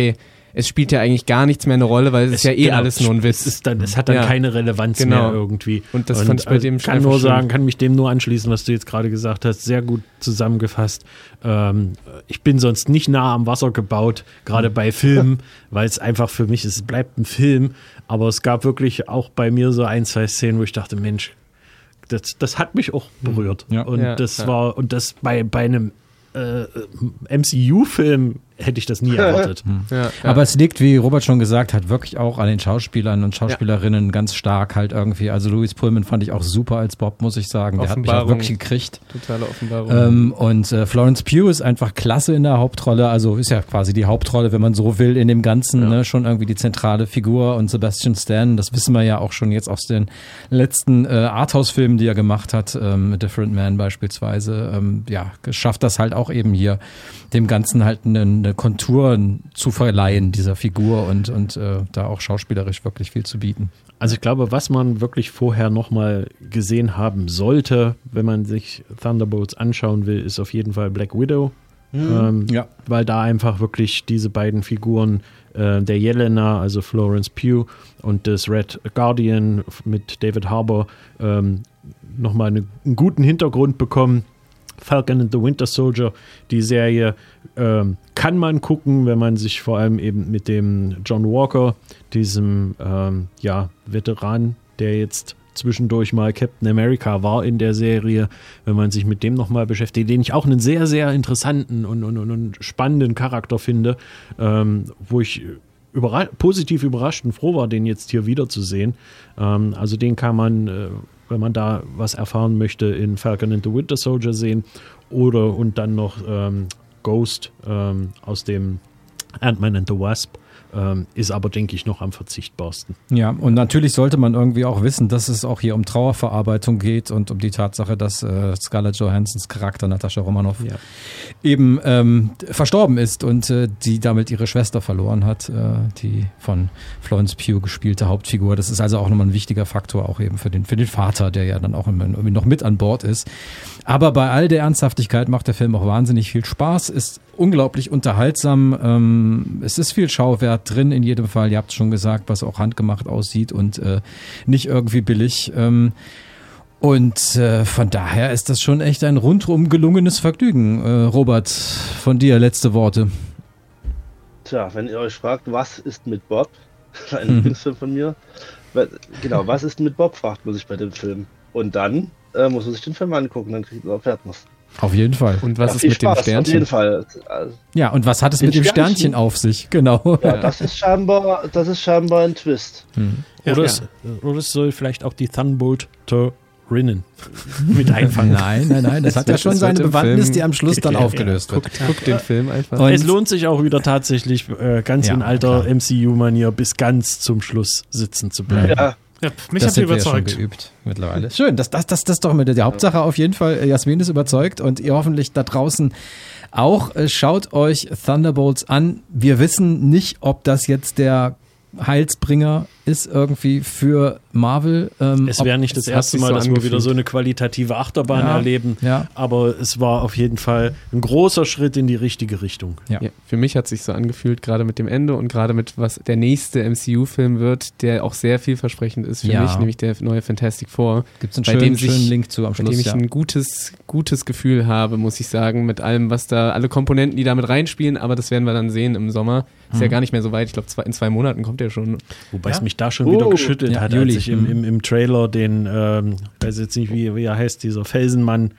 es spielt ja eigentlich gar nichts mehr eine Rolle, weil es ist ja alles nur ein Witz. Es hat dann keine Relevanz mehr irgendwie. Und das fand ich bei dem kann mich dem nur anschließen, was du jetzt gerade gesagt hast. Sehr gut zusammengefasst. Ich bin sonst nicht nah am Wasser gebaut, gerade bei Filmen, weil es einfach für mich ist, es bleibt ein Film. Aber es gab wirklich auch bei mir so 1, 2 Szenen, wo ich dachte, Mensch, das hat mich auch berührt. Ja. Und das bei einem MCU-Film hätte ich das nie erwartet. Aber es liegt, wie Robert schon gesagt hat, wirklich auch an den Schauspielern und Schauspielerinnen ganz stark halt irgendwie. Also Louis Pullman fand ich auch super als Bob, muss ich sagen. Der hat mich auch wirklich gekriegt. Totale Offenbarung. Und Florence Pugh ist einfach klasse in der Hauptrolle. Also ist ja quasi die Hauptrolle, wenn man so will, in dem Ganzen. Ne? Schon irgendwie die zentrale Figur. Und Sebastian Stan, das wissen wir ja auch schon jetzt aus den letzten Arthouse-Filmen, die er gemacht hat, mit Different Man beispielsweise. Schafft das halt auch eben hier, dem Ganzen halt eine Kontur zu verleihen, dieser Figur und da auch schauspielerisch wirklich viel zu bieten. Also ich glaube, was man wirklich vorher nochmal gesehen haben sollte, wenn man sich Thunderbolts anschauen will, ist auf jeden Fall Black Widow. Weil da einfach wirklich diese beiden Figuren, der Yelena, also Florence Pugh, und des Red Guardian mit David Harbour, nochmal einen guten Hintergrund bekommen. Falcon and the Winter Soldier, die Serie kann man gucken, wenn man sich vor allem eben mit dem John Walker, diesem Veteran, der jetzt zwischendurch mal Captain America war in der Serie, wenn man sich mit dem nochmal beschäftigt, den ich auch einen sehr, sehr interessanten und spannenden Charakter finde, wo ich positiv überrascht und froh war, den jetzt hier wiederzusehen. Also den kann man, wenn man da was erfahren möchte, in Falcon and the Winter Soldier sehen und dann noch Ghost aus dem Ant-Man and the Wasp. Ist aber, denke ich, noch am verzichtbarsten. Ja, und natürlich sollte man irgendwie auch wissen, dass es auch hier um Trauerverarbeitung geht und um die Tatsache, dass Scarlett Johansons Charakter Natascha Romanoff eben verstorben ist und die damit ihre Schwester verloren hat, die von Florence Pugh gespielte Hauptfigur. Das ist also auch nochmal ein wichtiger Faktor, auch eben für den Vater, der ja dann auch irgendwie noch mit an Bord ist. Aber bei all der Ernsthaftigkeit macht der Film auch wahnsinnig viel Spaß, ist unglaublich unterhaltsam, es ist viel Schauwert drin in jedem Fall, ihr habt schon gesagt, was auch handgemacht aussieht und nicht irgendwie billig. Und von daher ist das schon echt ein rundum gelungenes Vergnügen. Robert, von dir letzte Worte. Tja, wenn ihr euch fragt, was ist mit Bob? Ein Lieblingsfilm von mir. Genau, was ist mit Bob, fragt man sich bei dem Film. Und dann muss man sich den Film angucken, dann erfährt man es. Auf jeden Fall. Und was ist mit dem Sternchen? Auf jeden Fall. Ja, und was hat es mit dem Sternchen auf sich? Genau. Ja, das ist scheinbar ein Twist. Oder es soll vielleicht auch die Thunbolt-Rinnen mit einfangen. Nein, das hat ja schon seine Bewandtnis, die am Schluss dann aufgelöst wird. Guckt den Film einfach. Und es lohnt sich auch wieder tatsächlich ganz in alter MCU-Manier bis ganz zum Schluss sitzen zu bleiben. Ja, mich habt ihr überzeugt. Ja schon geübt mittlerweile. Schön, das ist doch mit der Hauptsache auf jeden Fall. Jasmin ist überzeugt und ihr hoffentlich da draußen auch. Schaut euch Thunderbolts an. Wir wissen nicht, ob das jetzt der Heilsbringer ist irgendwie für Marvel. Es wäre nicht das erste Mal, dass wir wieder so eine qualitative Achterbahn erleben, aber es war auf jeden Fall ein großer Schritt in die richtige Richtung. Ja, für mich hat es sich so angefühlt, gerade mit dem Ende und gerade mit was der nächste MCU-Film wird, der auch sehr vielversprechend ist für mich, nämlich der neue Fantastic Four. Gibt es einen schönen Link zu am Schluss. Bei dem ich ein gutes Gefühl habe, muss ich sagen, mit allem, was da, alle Komponenten, die da mit reinspielen, aber das werden wir dann sehen im Sommer. Ist ja gar nicht mehr so weit, ich glaube in 2 Monaten kommt der schon. Wobei es mich da schon wieder geschüttelt hat, als ich im Trailer den, weiß jetzt nicht, wie er heißt, dieser Felsenmann,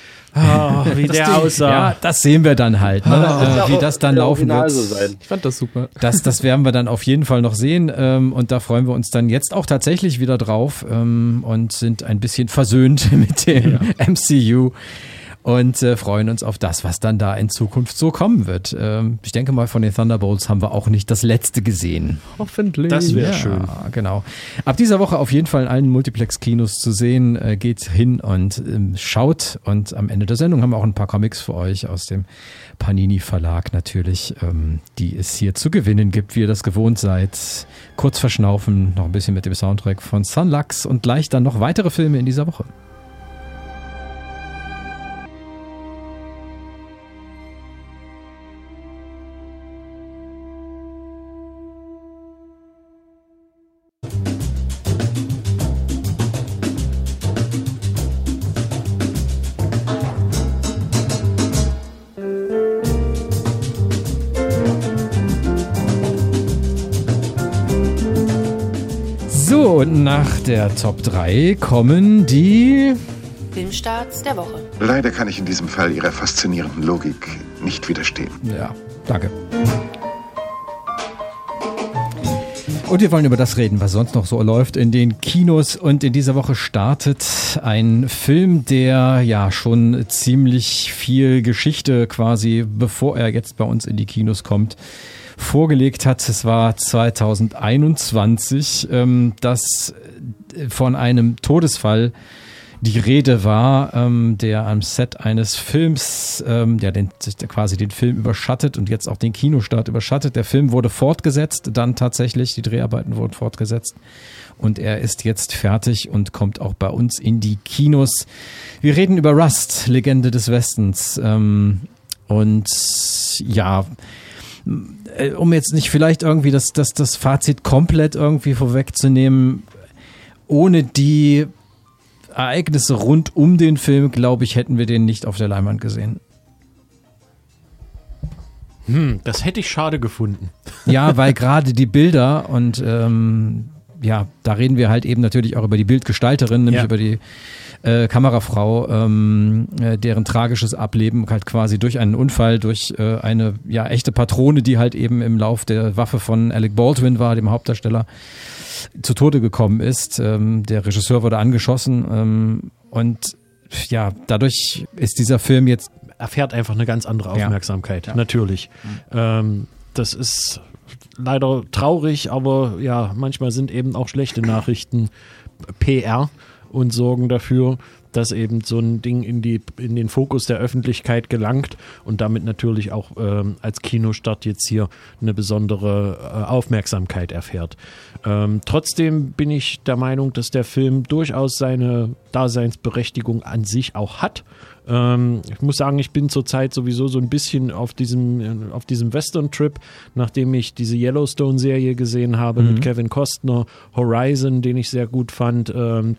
wie der aussah. Ja, das sehen wir dann halt, ne? Wie das dann laufen wird. Ich fand das super. Das werden wir dann auf jeden Fall noch sehen und da freuen wir uns dann jetzt auch tatsächlich wieder drauf und sind ein bisschen versöhnt mit dem MCU. Und freuen uns auf das, was dann da in Zukunft so kommen wird. Ich denke mal, von den Thunderbolts haben wir auch nicht das letzte gesehen. Hoffentlich. Das wäre schön. Genau. Ab dieser Woche auf jeden Fall in allen Multiplex-Kinos zu sehen. Geht hin und schaut. Und am Ende der Sendung haben wir auch ein paar Comics für euch aus dem Panini-Verlag natürlich, die es hier zu gewinnen gibt, wie ihr das gewohnt seid. Kurz verschnaufen, noch ein bisschen mit dem Soundtrack von Sunlux und gleich dann noch weitere Filme in dieser Woche. und nach der Top 3 kommen die Filmstarts der Woche. Leider kann ich in diesem Fall Ihrer faszinierenden Logik nicht widerstehen. Ja, danke. Und wir wollen über das reden, was sonst noch so läuft in den Kinos. Und in dieser Woche startet ein Film, der ja schon ziemlich viel Geschichte quasi, bevor er jetzt bei uns in die Kinos kommt, vorgelegt hat. Es war 2021, dass von einem Todesfall die Rede war, der am Set eines Films, quasi den Film überschattet und jetzt auch den Kinostart überschattet. Der Film wurde fortgesetzt, dann tatsächlich, die Dreharbeiten wurden fortgesetzt und er ist jetzt fertig und kommt auch bei uns in die Kinos. Wir reden über Rust, Legende des Westens. Und ja, um jetzt nicht vielleicht irgendwie das Fazit komplett irgendwie vorwegzunehmen, ohne die Ereignisse rund um den Film, glaube ich, hätten wir den nicht auf der Leinwand gesehen. Das hätte ich schade gefunden. Ja, weil gerade die Bilder und da reden wir halt eben natürlich auch über die Bildgestalterin, nämlich über die Kamerafrau, deren tragisches Ableben halt quasi durch einen Unfall, durch eine echte Patrone, die halt eben im Lauf der Waffe von Alec Baldwin war, dem Hauptdarsteller, zu Tode gekommen ist. Der Regisseur wurde angeschossen und ja, dadurch ist dieser Film jetzt... Erfährt einfach eine ganz andere Aufmerksamkeit, natürlich. Das ist leider traurig, aber ja, manchmal sind eben auch schlechte Nachrichten PR und sorgen dafür, dass eben so ein Ding in den Fokus der Öffentlichkeit gelangt und damit natürlich auch als Kinostart jetzt hier eine besondere Aufmerksamkeit erfährt. Trotzdem bin ich der Meinung, dass der Film durchaus seine Daseinsberechtigung an sich auch hat. Ich muss sagen, ich bin zurzeit sowieso so ein bisschen auf diesem Western-Trip, nachdem ich diese Yellowstone-Serie gesehen habe mit Kevin Costner, Horizon, den ich sehr gut fand,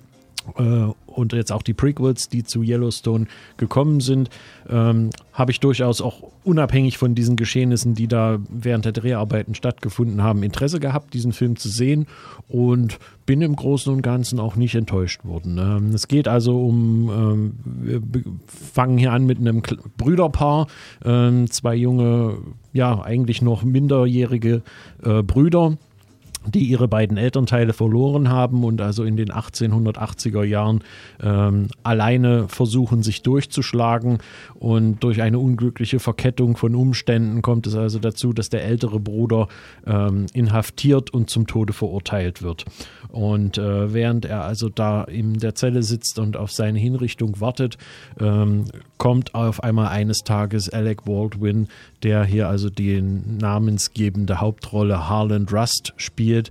und jetzt auch die Prequels, die zu Yellowstone gekommen sind, habe ich durchaus auch unabhängig von diesen Geschehnissen, die da während der Dreharbeiten stattgefunden haben, Interesse gehabt, diesen Film zu sehen und bin im Großen und Ganzen auch nicht enttäuscht worden. Es geht also wir fangen hier an mit einem Brüderpaar, zwei junge, eigentlich noch minderjährige Brüder, die ihre beiden Elternteile verloren haben und also in den 1880er Jahren alleine versuchen, sich durchzuschlagen. Und durch eine unglückliche Verkettung von Umständen kommt es also dazu, dass der ältere Bruder inhaftiert und zum Tode verurteilt wird. Und während er also da in der Zelle sitzt und auf seine Hinrichtung wartet, kommt auf einmal eines Tages Alec Baldwin, der hier also die namensgebende Hauptrolle Harland Rust spielt,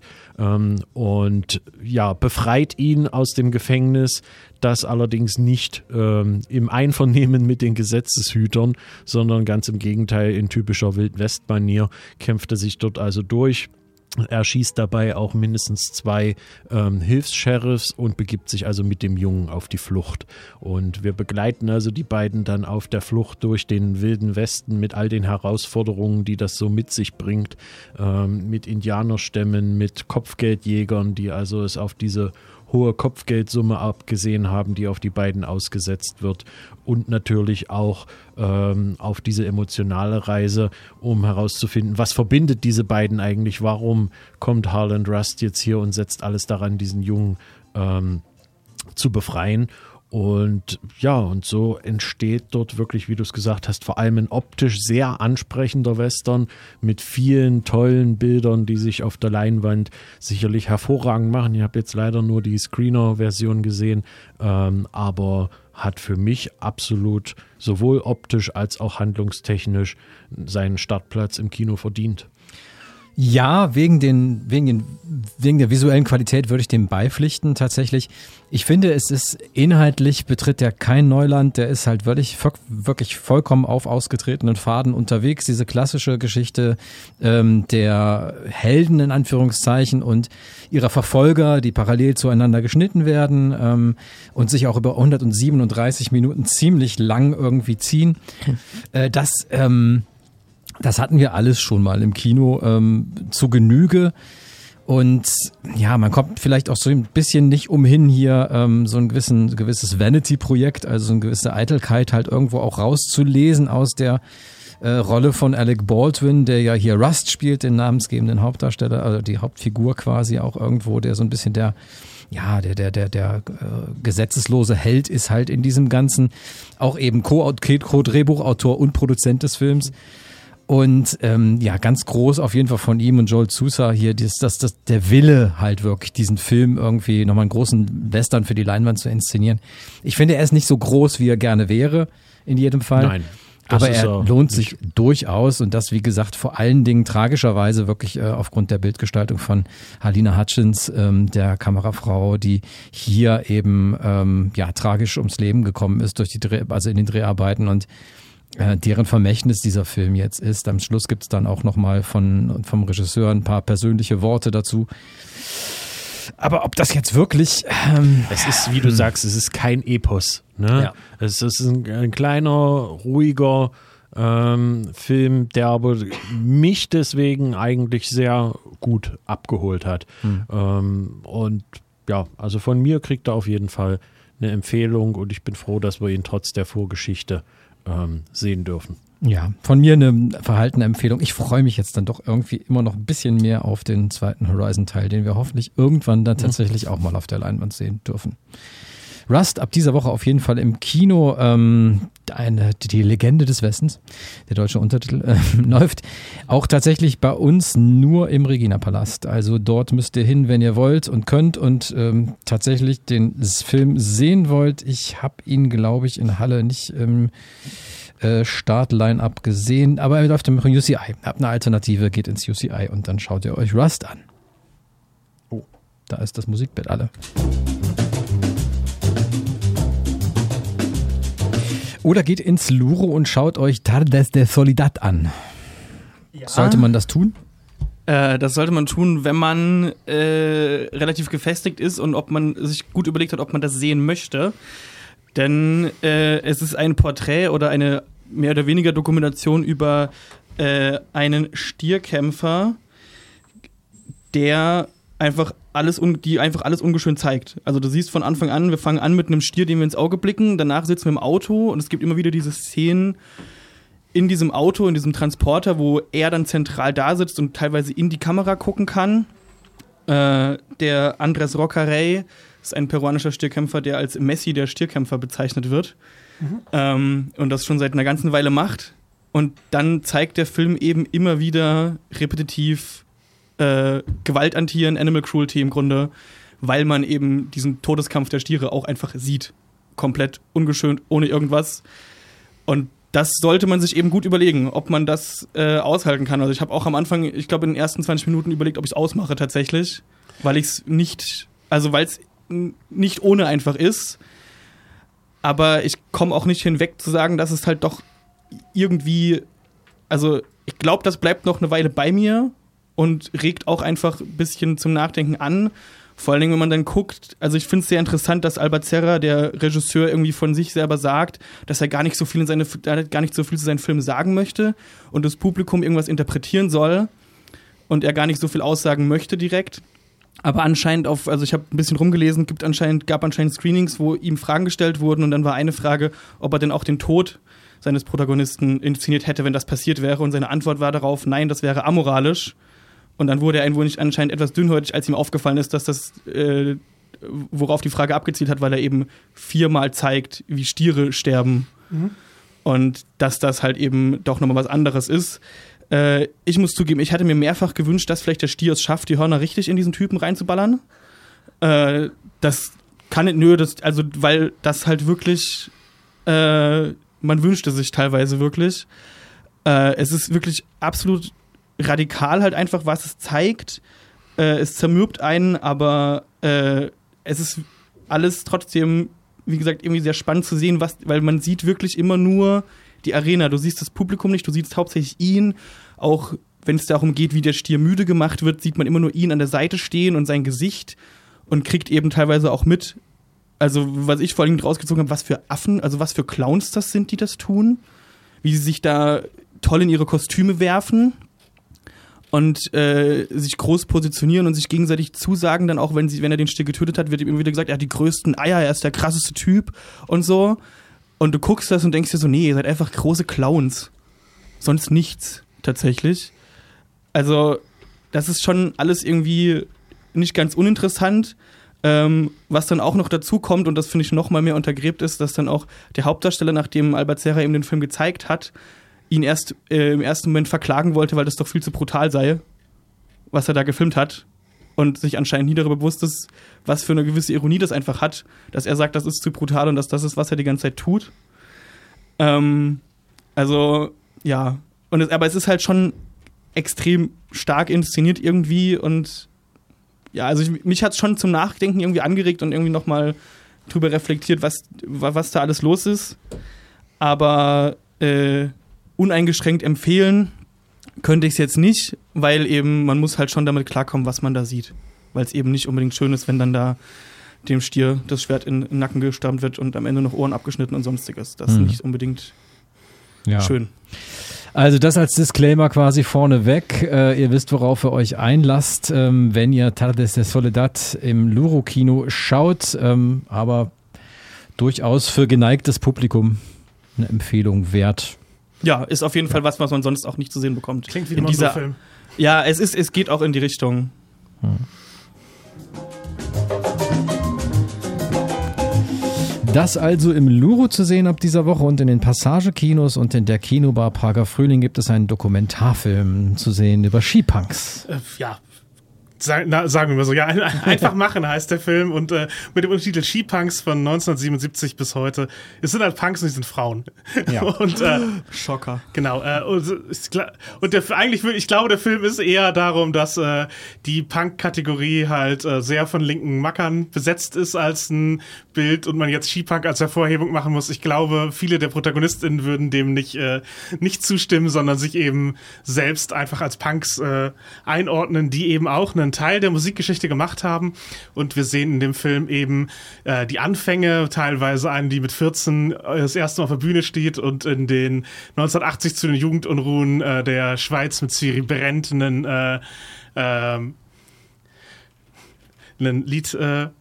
und befreit ihn aus dem Gefängnis, das allerdings nicht im Einvernehmen mit den Gesetzeshütern, sondern ganz im Gegenteil in typischer Wild-West-Manier kämpft er sich dort also durch. Er schießt dabei auch mindestens 2 Hilfs-Sheriffs und begibt sich also mit dem Jungen auf die Flucht. Und wir begleiten also die beiden dann auf der Flucht durch den wilden Westen mit all den Herausforderungen, die das so mit sich bringt, mit Indianerstämmen, mit Kopfgeldjägern, die also es auf diese hohe Kopfgeldsumme abgesehen haben, die auf die beiden ausgesetzt wird, und natürlich auch auf diese emotionale Reise, um herauszufinden, was verbindet diese beiden eigentlich, warum kommt Harland Rust jetzt hier und setzt alles daran, diesen Jungen zu befreien. Und so entsteht dort wirklich, wie du es gesagt hast, vor allem ein optisch sehr ansprechender Western mit vielen tollen Bildern, die sich auf der Leinwand sicherlich hervorragend machen. Ich habe jetzt leider nur die Screener-Version gesehen, aber hat für mich absolut sowohl optisch als auch handlungstechnisch seinen Startplatz im Kino verdient. Ja, wegen der visuellen Qualität würde ich dem beipflichten tatsächlich. Ich finde, es ist inhaltlich, betritt er kein Neuland, der ist halt wirklich vollkommen auf ausgetretenen Faden unterwegs. Diese klassische Geschichte der Helden in Anführungszeichen und ihrer Verfolger, die parallel zueinander geschnitten werden und sich auch über 137 Minuten ziemlich lang irgendwie ziehen. Das hatten wir alles schon mal im Kino zu Genüge. Und ja, man kommt vielleicht auch so ein bisschen nicht umhin, hier so ein gewisses Vanity-Projekt, also so eine gewisse Eitelkeit halt irgendwo auch rauszulesen aus der Rolle von Alec Baldwin, der ja hier Rust spielt, den namensgebenden Hauptdarsteller, also die Hauptfigur quasi auch irgendwo, der so ein bisschen der gesetzeslose Held ist halt in diesem Ganzen, auch eben Co-Drehbuchautor und Produzent des Films. Und ganz groß auf jeden Fall von ihm und Joel Sousa hier, der Wille halt wirklich, diesen Film irgendwie nochmal einen großen Western für die Leinwand zu inszenieren. Ich finde, er ist nicht so groß, wie er gerne wäre, in jedem Fall. Nein. Aber er lohnt sich durchaus und das, wie gesagt, vor allen Dingen tragischerweise wirklich aufgrund der Bildgestaltung von Halyna Hutchins, der Kamerafrau, die hier eben tragisch ums Leben gekommen ist durch in den Dreharbeiten und deren Vermächtnis dieser Film jetzt ist. Am Schluss gibt es dann auch nochmal vom Regisseur ein paar persönliche Worte dazu. Aber ob das jetzt wirklich... es ist, wie du sagst, es ist kein Epos. Ne? Ja. Es ist ein kleiner, ruhiger Film, der aber mich deswegen eigentlich sehr gut abgeholt hat. Und ja, also von mir kriegt er auf jeden Fall eine Empfehlung und ich bin froh, dass wir ihn trotz der Vorgeschichte sehen dürfen. Ja, von mir eine verhaltene Empfehlung. Ich freue mich jetzt dann doch irgendwie immer noch ein bisschen mehr auf den zweiten Horizon-Teil, den wir hoffentlich irgendwann dann tatsächlich auch mal auf der Leinwand sehen dürfen. Rust ab dieser Woche auf jeden Fall im Kino. Die Legende des Westens, der deutsche Untertitel, läuft auch tatsächlich bei uns nur im Regina-Palast. Also dort müsst ihr hin, wenn ihr wollt und könnt und tatsächlich den Film sehen wollt. Ich habe ihn, glaube ich, in Halle nicht im Start-Line-Up gesehen, aber er läuft im UCI. Habt eine Alternative, geht ins UCI und dann schaut ihr euch Rust an. Oh, da ist das Musikbett alle. Oder geht ins Luro und schaut euch Tardes de Soledad an. Ja. Sollte man das tun? Das sollte man tun, wenn man relativ gefestigt ist und ob man sich gut überlegt hat, ob man das sehen möchte. Denn es ist ein Porträt oder eine mehr oder weniger Dokumentation über einen Stierkämpfer, der einfach alles ungeschönt zeigt. Also du siehst von Anfang an, wir fangen an mit einem Stier, dem wir ins Auge blicken, danach sitzen wir im Auto und es gibt immer wieder diese Szenen in diesem Auto, in diesem Transporter, wo er dann zentral da sitzt und teilweise in die Kamera gucken kann. Der Andrés Rocarey ist ein peruanischer Stierkämpfer, der als Messi der Stierkämpfer bezeichnet wird. Und das schon seit einer ganzen Weile macht. Und dann zeigt der Film eben immer wieder repetitiv Gewalt an Tieren, Animal Cruelty im Grunde, weil man eben diesen Todeskampf der Stiere auch einfach sieht. Komplett ungeschönt, ohne irgendwas. Und das sollte man sich eben gut überlegen, ob man das aushalten kann. Also ich habe auch am Anfang, ich glaube in den ersten 20 Minuten überlegt, ob ich es ausmache tatsächlich, weil es nicht ohne einfach ist. Aber ich komme auch nicht hinweg zu sagen, dass es halt doch irgendwie, also ich glaube, das bleibt noch eine Weile bei mir und regt auch einfach ein bisschen zum Nachdenken an. Vor allen Dingen, wenn man dann guckt, also ich finde es sehr interessant, dass Albert Serra, der Regisseur, irgendwie von sich selber sagt, dass er gar nicht so viel zu seinen Filmen sagen möchte und das Publikum irgendwas interpretieren soll und er gar nicht so viel aussagen möchte direkt. Aber anscheinend also ich habe ein bisschen rumgelesen, gab anscheinend Screenings, wo ihm Fragen gestellt wurden und dann war eine Frage, ob er denn auch den Tod seines Protagonisten inszeniert hätte, wenn das passiert wäre und seine Antwort war darauf, nein, das wäre amoralisch. Und dann wurde er anscheinend etwas dünnhäutig, als ihm aufgefallen ist, dass das, worauf die Frage abgezielt hat, weil er eben 4-mal zeigt, wie Stiere sterben. Mhm. Und dass das halt eben doch nochmal was anderes ist. Ich muss zugeben, ich hatte mir mehrfach gewünscht, dass vielleicht der Stier es schafft, die Hörner richtig in diesen Typen reinzuballern. Das kann nicht, weil das halt wirklich, man wünschte sich teilweise wirklich. Es ist wirklich absolut radikal halt einfach, was es zeigt. Es zermürbt einen, aber es ist alles trotzdem, wie gesagt, irgendwie sehr spannend zu sehen, weil man sieht wirklich immer nur die Arena. Du siehst das Publikum nicht, du siehst hauptsächlich ihn. Auch wenn es darum geht, wie der Stier müde gemacht wird, sieht man immer nur ihn an der Seite stehen und sein Gesicht und kriegt eben teilweise auch mit, also was ich vor allem rausgezogen habe, was für Affen, also was für Clowns das sind, die das tun, wie sie sich da toll in ihre Kostüme werfen. und sich groß positionieren und sich gegenseitig zusagen, dann auch, wenn er den Stier getötet hat, wird ihm immer wieder gesagt, er hat die größten Eier, er ist der krasseste Typ und so. Und du guckst das und denkst dir so, nee, ihr seid einfach große Clowns. Sonst nichts, tatsächlich. Also, das ist schon alles irgendwie nicht ganz uninteressant. Was dann auch noch dazu kommt, und das finde ich noch mal mehr untergräbt ist, dass dann auch der Hauptdarsteller, nachdem Albert Serra ihm den Film gezeigt hat, ihn erst im ersten Moment verklagen wollte, weil das doch viel zu brutal sei, was er da gefilmt hat. Und sich anscheinend nie darüber bewusst ist, was für eine gewisse Ironie das einfach hat, dass er sagt, das ist zu brutal und dass das ist, was er die ganze Zeit tut. Also, ja. Aber es ist halt schon extrem stark inszeniert irgendwie und ja, also mich hat es schon zum Nachdenken irgendwie angeregt und irgendwie nochmal drüber reflektiert, was da alles los ist. Aber uneingeschränkt empfehlen könnte ich es jetzt nicht, weil eben man muss halt schon damit klarkommen, was man da sieht. Weil es eben nicht unbedingt schön ist, wenn dann da dem Stier das Schwert in den Nacken gestammt wird und am Ende noch Ohren abgeschnitten und sonstiges. Das ist nicht unbedingt schön. Also das als Disclaimer quasi vorneweg. Ihr wisst, worauf ihr euch einlasst, wenn ihr Tardes de Soledad im Luro-Kino schaut. Aber durchaus für geneigtes Publikum eine Empfehlung wert. Ja, ist auf jeden Fall was man sonst auch nicht zu sehen bekommt. Klingt wie ein Monzo-Film. Ja, es geht auch in die Richtung. Das also im Luro zu sehen ab dieser Woche und in den Passage-Kinos und in der Kinobar Prager Frühling gibt es einen Dokumentarfilm zu sehen über Skipunks. Ja. Sagen wir mal so, ja, einfach machen heißt der Film und mit dem Untertitel Skipunks von 1977 bis heute. Es sind halt Punks und die sind Frauen. Ja. Und, Schocker. Genau. Ich glaube, der Film ist eher darum, dass die Punk-Kategorie halt sehr von linken Mackern besetzt ist als ein Bild und man jetzt Skipunk als Hervorhebung machen muss. Ich glaube, viele der ProtagonistInnen würden dem nicht zustimmen, sondern sich eben selbst einfach als Punks einordnen, die eben auch einen Teil der Musikgeschichte gemacht haben. Und wir sehen in dem Film eben die Anfänge, teilweise einen, die mit 14 das erste Mal auf der Bühne steht und in den 1980 zu den Jugendunruhen der Schweiz mit Siri Brennt ein Lied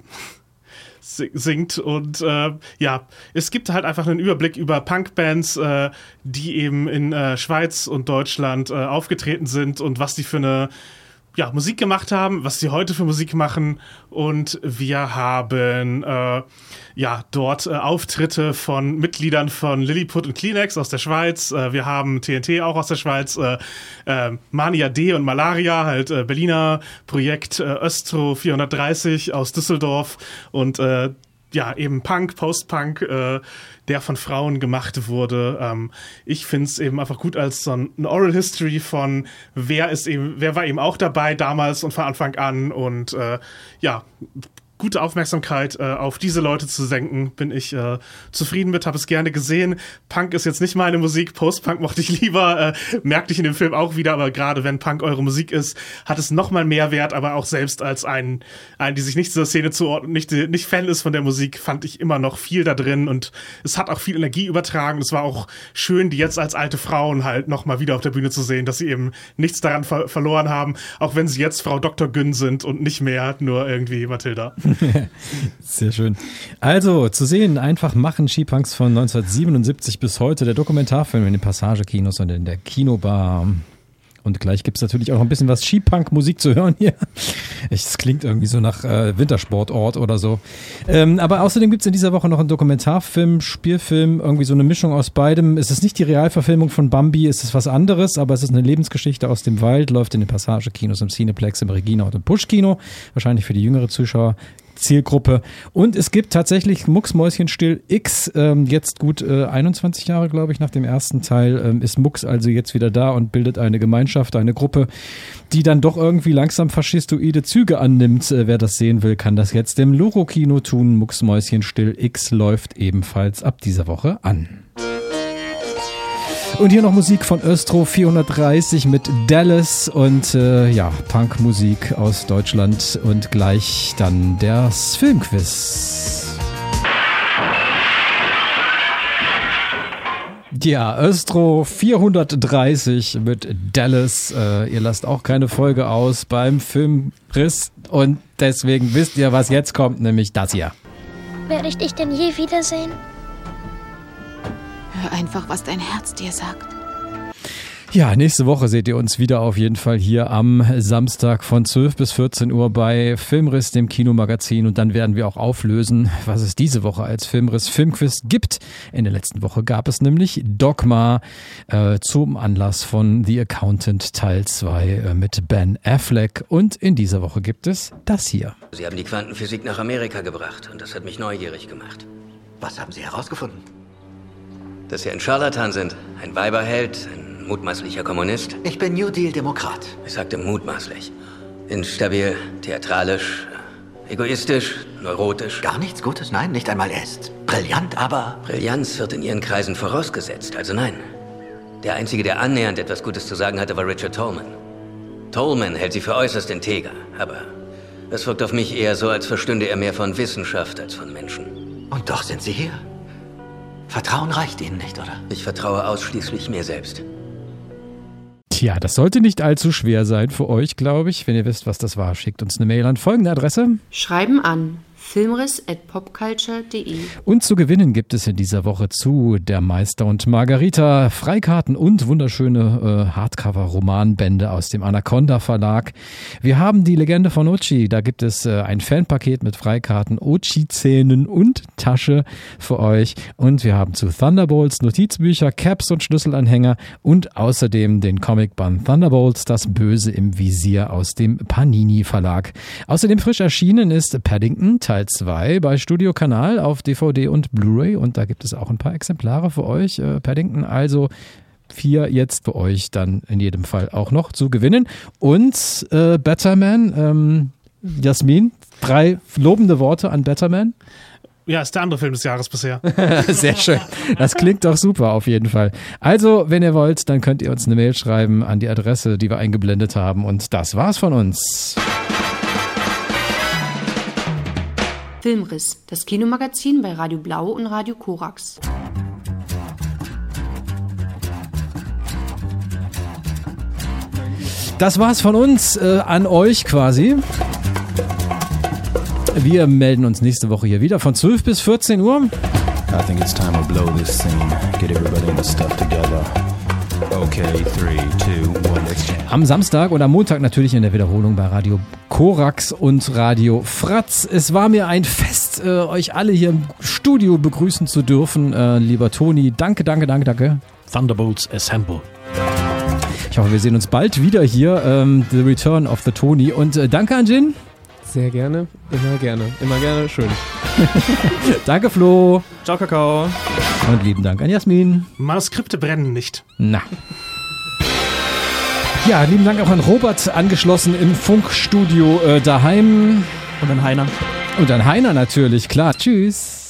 singt und es gibt halt einfach einen Überblick über Punkbands, die eben in Schweiz und Deutschland aufgetreten sind und was die für eine Musik gemacht haben, was sie heute für Musik machen und wir haben dort Auftritte von Mitgliedern von Lilliput und Kleenex aus der Schweiz, wir haben TNT auch aus der Schweiz, Mania D und Malaria, halt Berliner Projekt Östro 430 aus Düsseldorf und eben Punk, Post-Punk, der von Frauen gemacht wurde. Ich finde es eben einfach gut als so ein Oral History von wer war eben auch dabei damals und von Anfang an und gute Aufmerksamkeit auf diese Leute zu senken, bin ich zufrieden mit, habe es gerne gesehen. Punk ist jetzt nicht meine Musik, Post-Punk mochte ich lieber, merkte ich in dem Film auch wieder, aber gerade wenn Punk eure Musik ist, hat es nochmal mehr Wert, aber auch selbst als einen, die sich nicht zur Szene zuordnet, nicht Fan ist von der Musik, fand ich immer noch viel da drin und es hat auch viel Energie übertragen. Es war auch schön, die jetzt als alte Frauen halt nochmal wieder auf der Bühne zu sehen, dass sie eben nichts daran verloren haben, auch wenn sie jetzt Frau Dr. Gün sind und nicht mehr nur irgendwie Mathilda. Sehr schön. Also, zu sehen, einfach machen, Skipunks von 1977 bis heute, der Dokumentarfilm in den Passagekinos und in der Kinobar. Und gleich gibt es natürlich auch noch ein bisschen was Skipunk-Musik zu hören hier. Es klingt irgendwie so nach Wintersportort oder so. Aber außerdem gibt es in dieser Woche noch einen Dokumentarfilm, Spielfilm, irgendwie so eine Mischung aus beidem. Es ist nicht die Realverfilmung von Bambi, es ist was anderes, aber es ist eine Lebensgeschichte aus dem Wald, läuft in den Passagekinos, im Cineplex, im Regina und im Push-Kino. Wahrscheinlich für die jüngere Zuschauer. Zielgruppe. Und es gibt tatsächlich Mucksmäuschenstill X, jetzt gut 21 Jahre, glaube ich, nach dem ersten Teil, ist Mucks also jetzt wieder da und bildet eine Gemeinschaft, eine Gruppe, die dann doch irgendwie langsam faschistoide Züge annimmt. Wer das sehen will, kann das jetzt im Luro-Kino tun. Mucksmäuschenstill X läuft ebenfalls ab dieser Woche an. Und hier noch Musik von Östro 430 mit Dallas und Punkmusik aus Deutschland und gleich dann das Filmquiz. Ja, Östro 430 mit Dallas. Ihr lasst auch keine Folge aus beim Filmriss und deswegen wisst ihr, was jetzt kommt, nämlich das hier. Werde ich dich denn je wiedersehen? Hör einfach, was dein Herz dir sagt. Ja, nächste Woche seht ihr uns wieder auf jeden Fall hier am Samstag von 12 bis 14 Uhr bei Filmriss, dem Kinomagazin. Und dann werden wir auch auflösen, was es diese Woche als Filmriss Filmquiz gibt. In der letzten Woche gab es nämlich Dogma zum Anlass von The Accountant Teil 2 mit Ben Affleck. Und in dieser Woche gibt es das hier. Sie haben die Quantenphysik nach Amerika gebracht und das hat mich neugierig gemacht. Was haben Sie herausgefunden? Dass Sie ein Scharlatan sind, ein Weiberheld, ein mutmaßlicher Kommunist. Ich bin New Deal-Demokrat. Ich sagte mutmaßlich. Instabil, theatralisch, egoistisch, neurotisch. Gar nichts Gutes, nein, nicht einmal er ist brillant, aber... Brillanz wird in Ihren Kreisen vorausgesetzt, also nein. Der Einzige, der annähernd etwas Gutes zu sagen hatte, war Richard Tolman. Tolman hält Sie für äußerst integer, aber es wirkt auf mich eher so, als verstünde er mehr von Wissenschaft als von Menschen. Und doch sind Sie hier. Vertrauen reicht Ihnen nicht, oder? Ich vertraue ausschließlich mir selbst. Tja, das sollte nicht allzu schwer sein für euch, glaube ich. Wenn ihr wisst, was das war, schickt uns eine Mail an folgende Adresse. Schreiben an filmriss@popculture.de. Und zu gewinnen gibt es in dieser Woche zu Der Meister und Margarita Freikarten und wunderschöne Hardcover-Romanbände aus dem Anaconda Verlag. Wir haben die Legende von Ochi. Da gibt es ein Fanpaket mit Freikarten, Ochi-Zähnen und Tasche für euch. Und wir haben zu Thunderbolts Notizbücher, Caps und Schlüsselanhänger und außerdem den Comicband Thunderbolts, das Böse im Visier aus dem Panini Verlag. Außerdem frisch erschienen ist Paddington Teil 2 bei Studio Kanal auf DVD und Blu-ray und da gibt es auch ein paar Exemplare für euch. Paddington, also 4 jetzt für euch dann in jedem Fall auch noch zu gewinnen. Und Batman, Jasmin, 3 lobende Worte an Batman. Ja, ist der andere Film des Jahres bisher. Sehr schön. Das klingt doch super auf jeden Fall. Also, wenn ihr wollt, dann könnt ihr uns eine Mail schreiben an die Adresse, die wir eingeblendet haben. Und das war's von uns. Filmriss, das Kinomagazin bei Radio Blau und Radio Korax. Das war's von uns an euch quasi. Wir melden uns nächste Woche hier wieder von 12 bis 14 Uhr. I think it's time to blow this scene. Get everybody in the stuff together. Okay, 3, 2, 1, let's jam. Am Samstag und am Montag natürlich in der Wiederholung bei Radio Korax und Radio Fratz. Es war mir ein Fest, euch alle hier im Studio begrüßen zu dürfen. Lieber Toni, danke. Thunderbolts Assemble. Ich hoffe, wir sehen uns bald wieder hier. The Return of the Toni. Und danke an Jin. Sehr gerne, immer gerne, schön. Danke Flo. Ciao Kakao. Und lieben Dank an Jasmin. Manuskripte brennen nicht. Na. Ja, lieben Dank auch an Robert, angeschlossen im Funkstudio daheim. Und an Heiner. Und an Heiner natürlich, klar. Tschüss.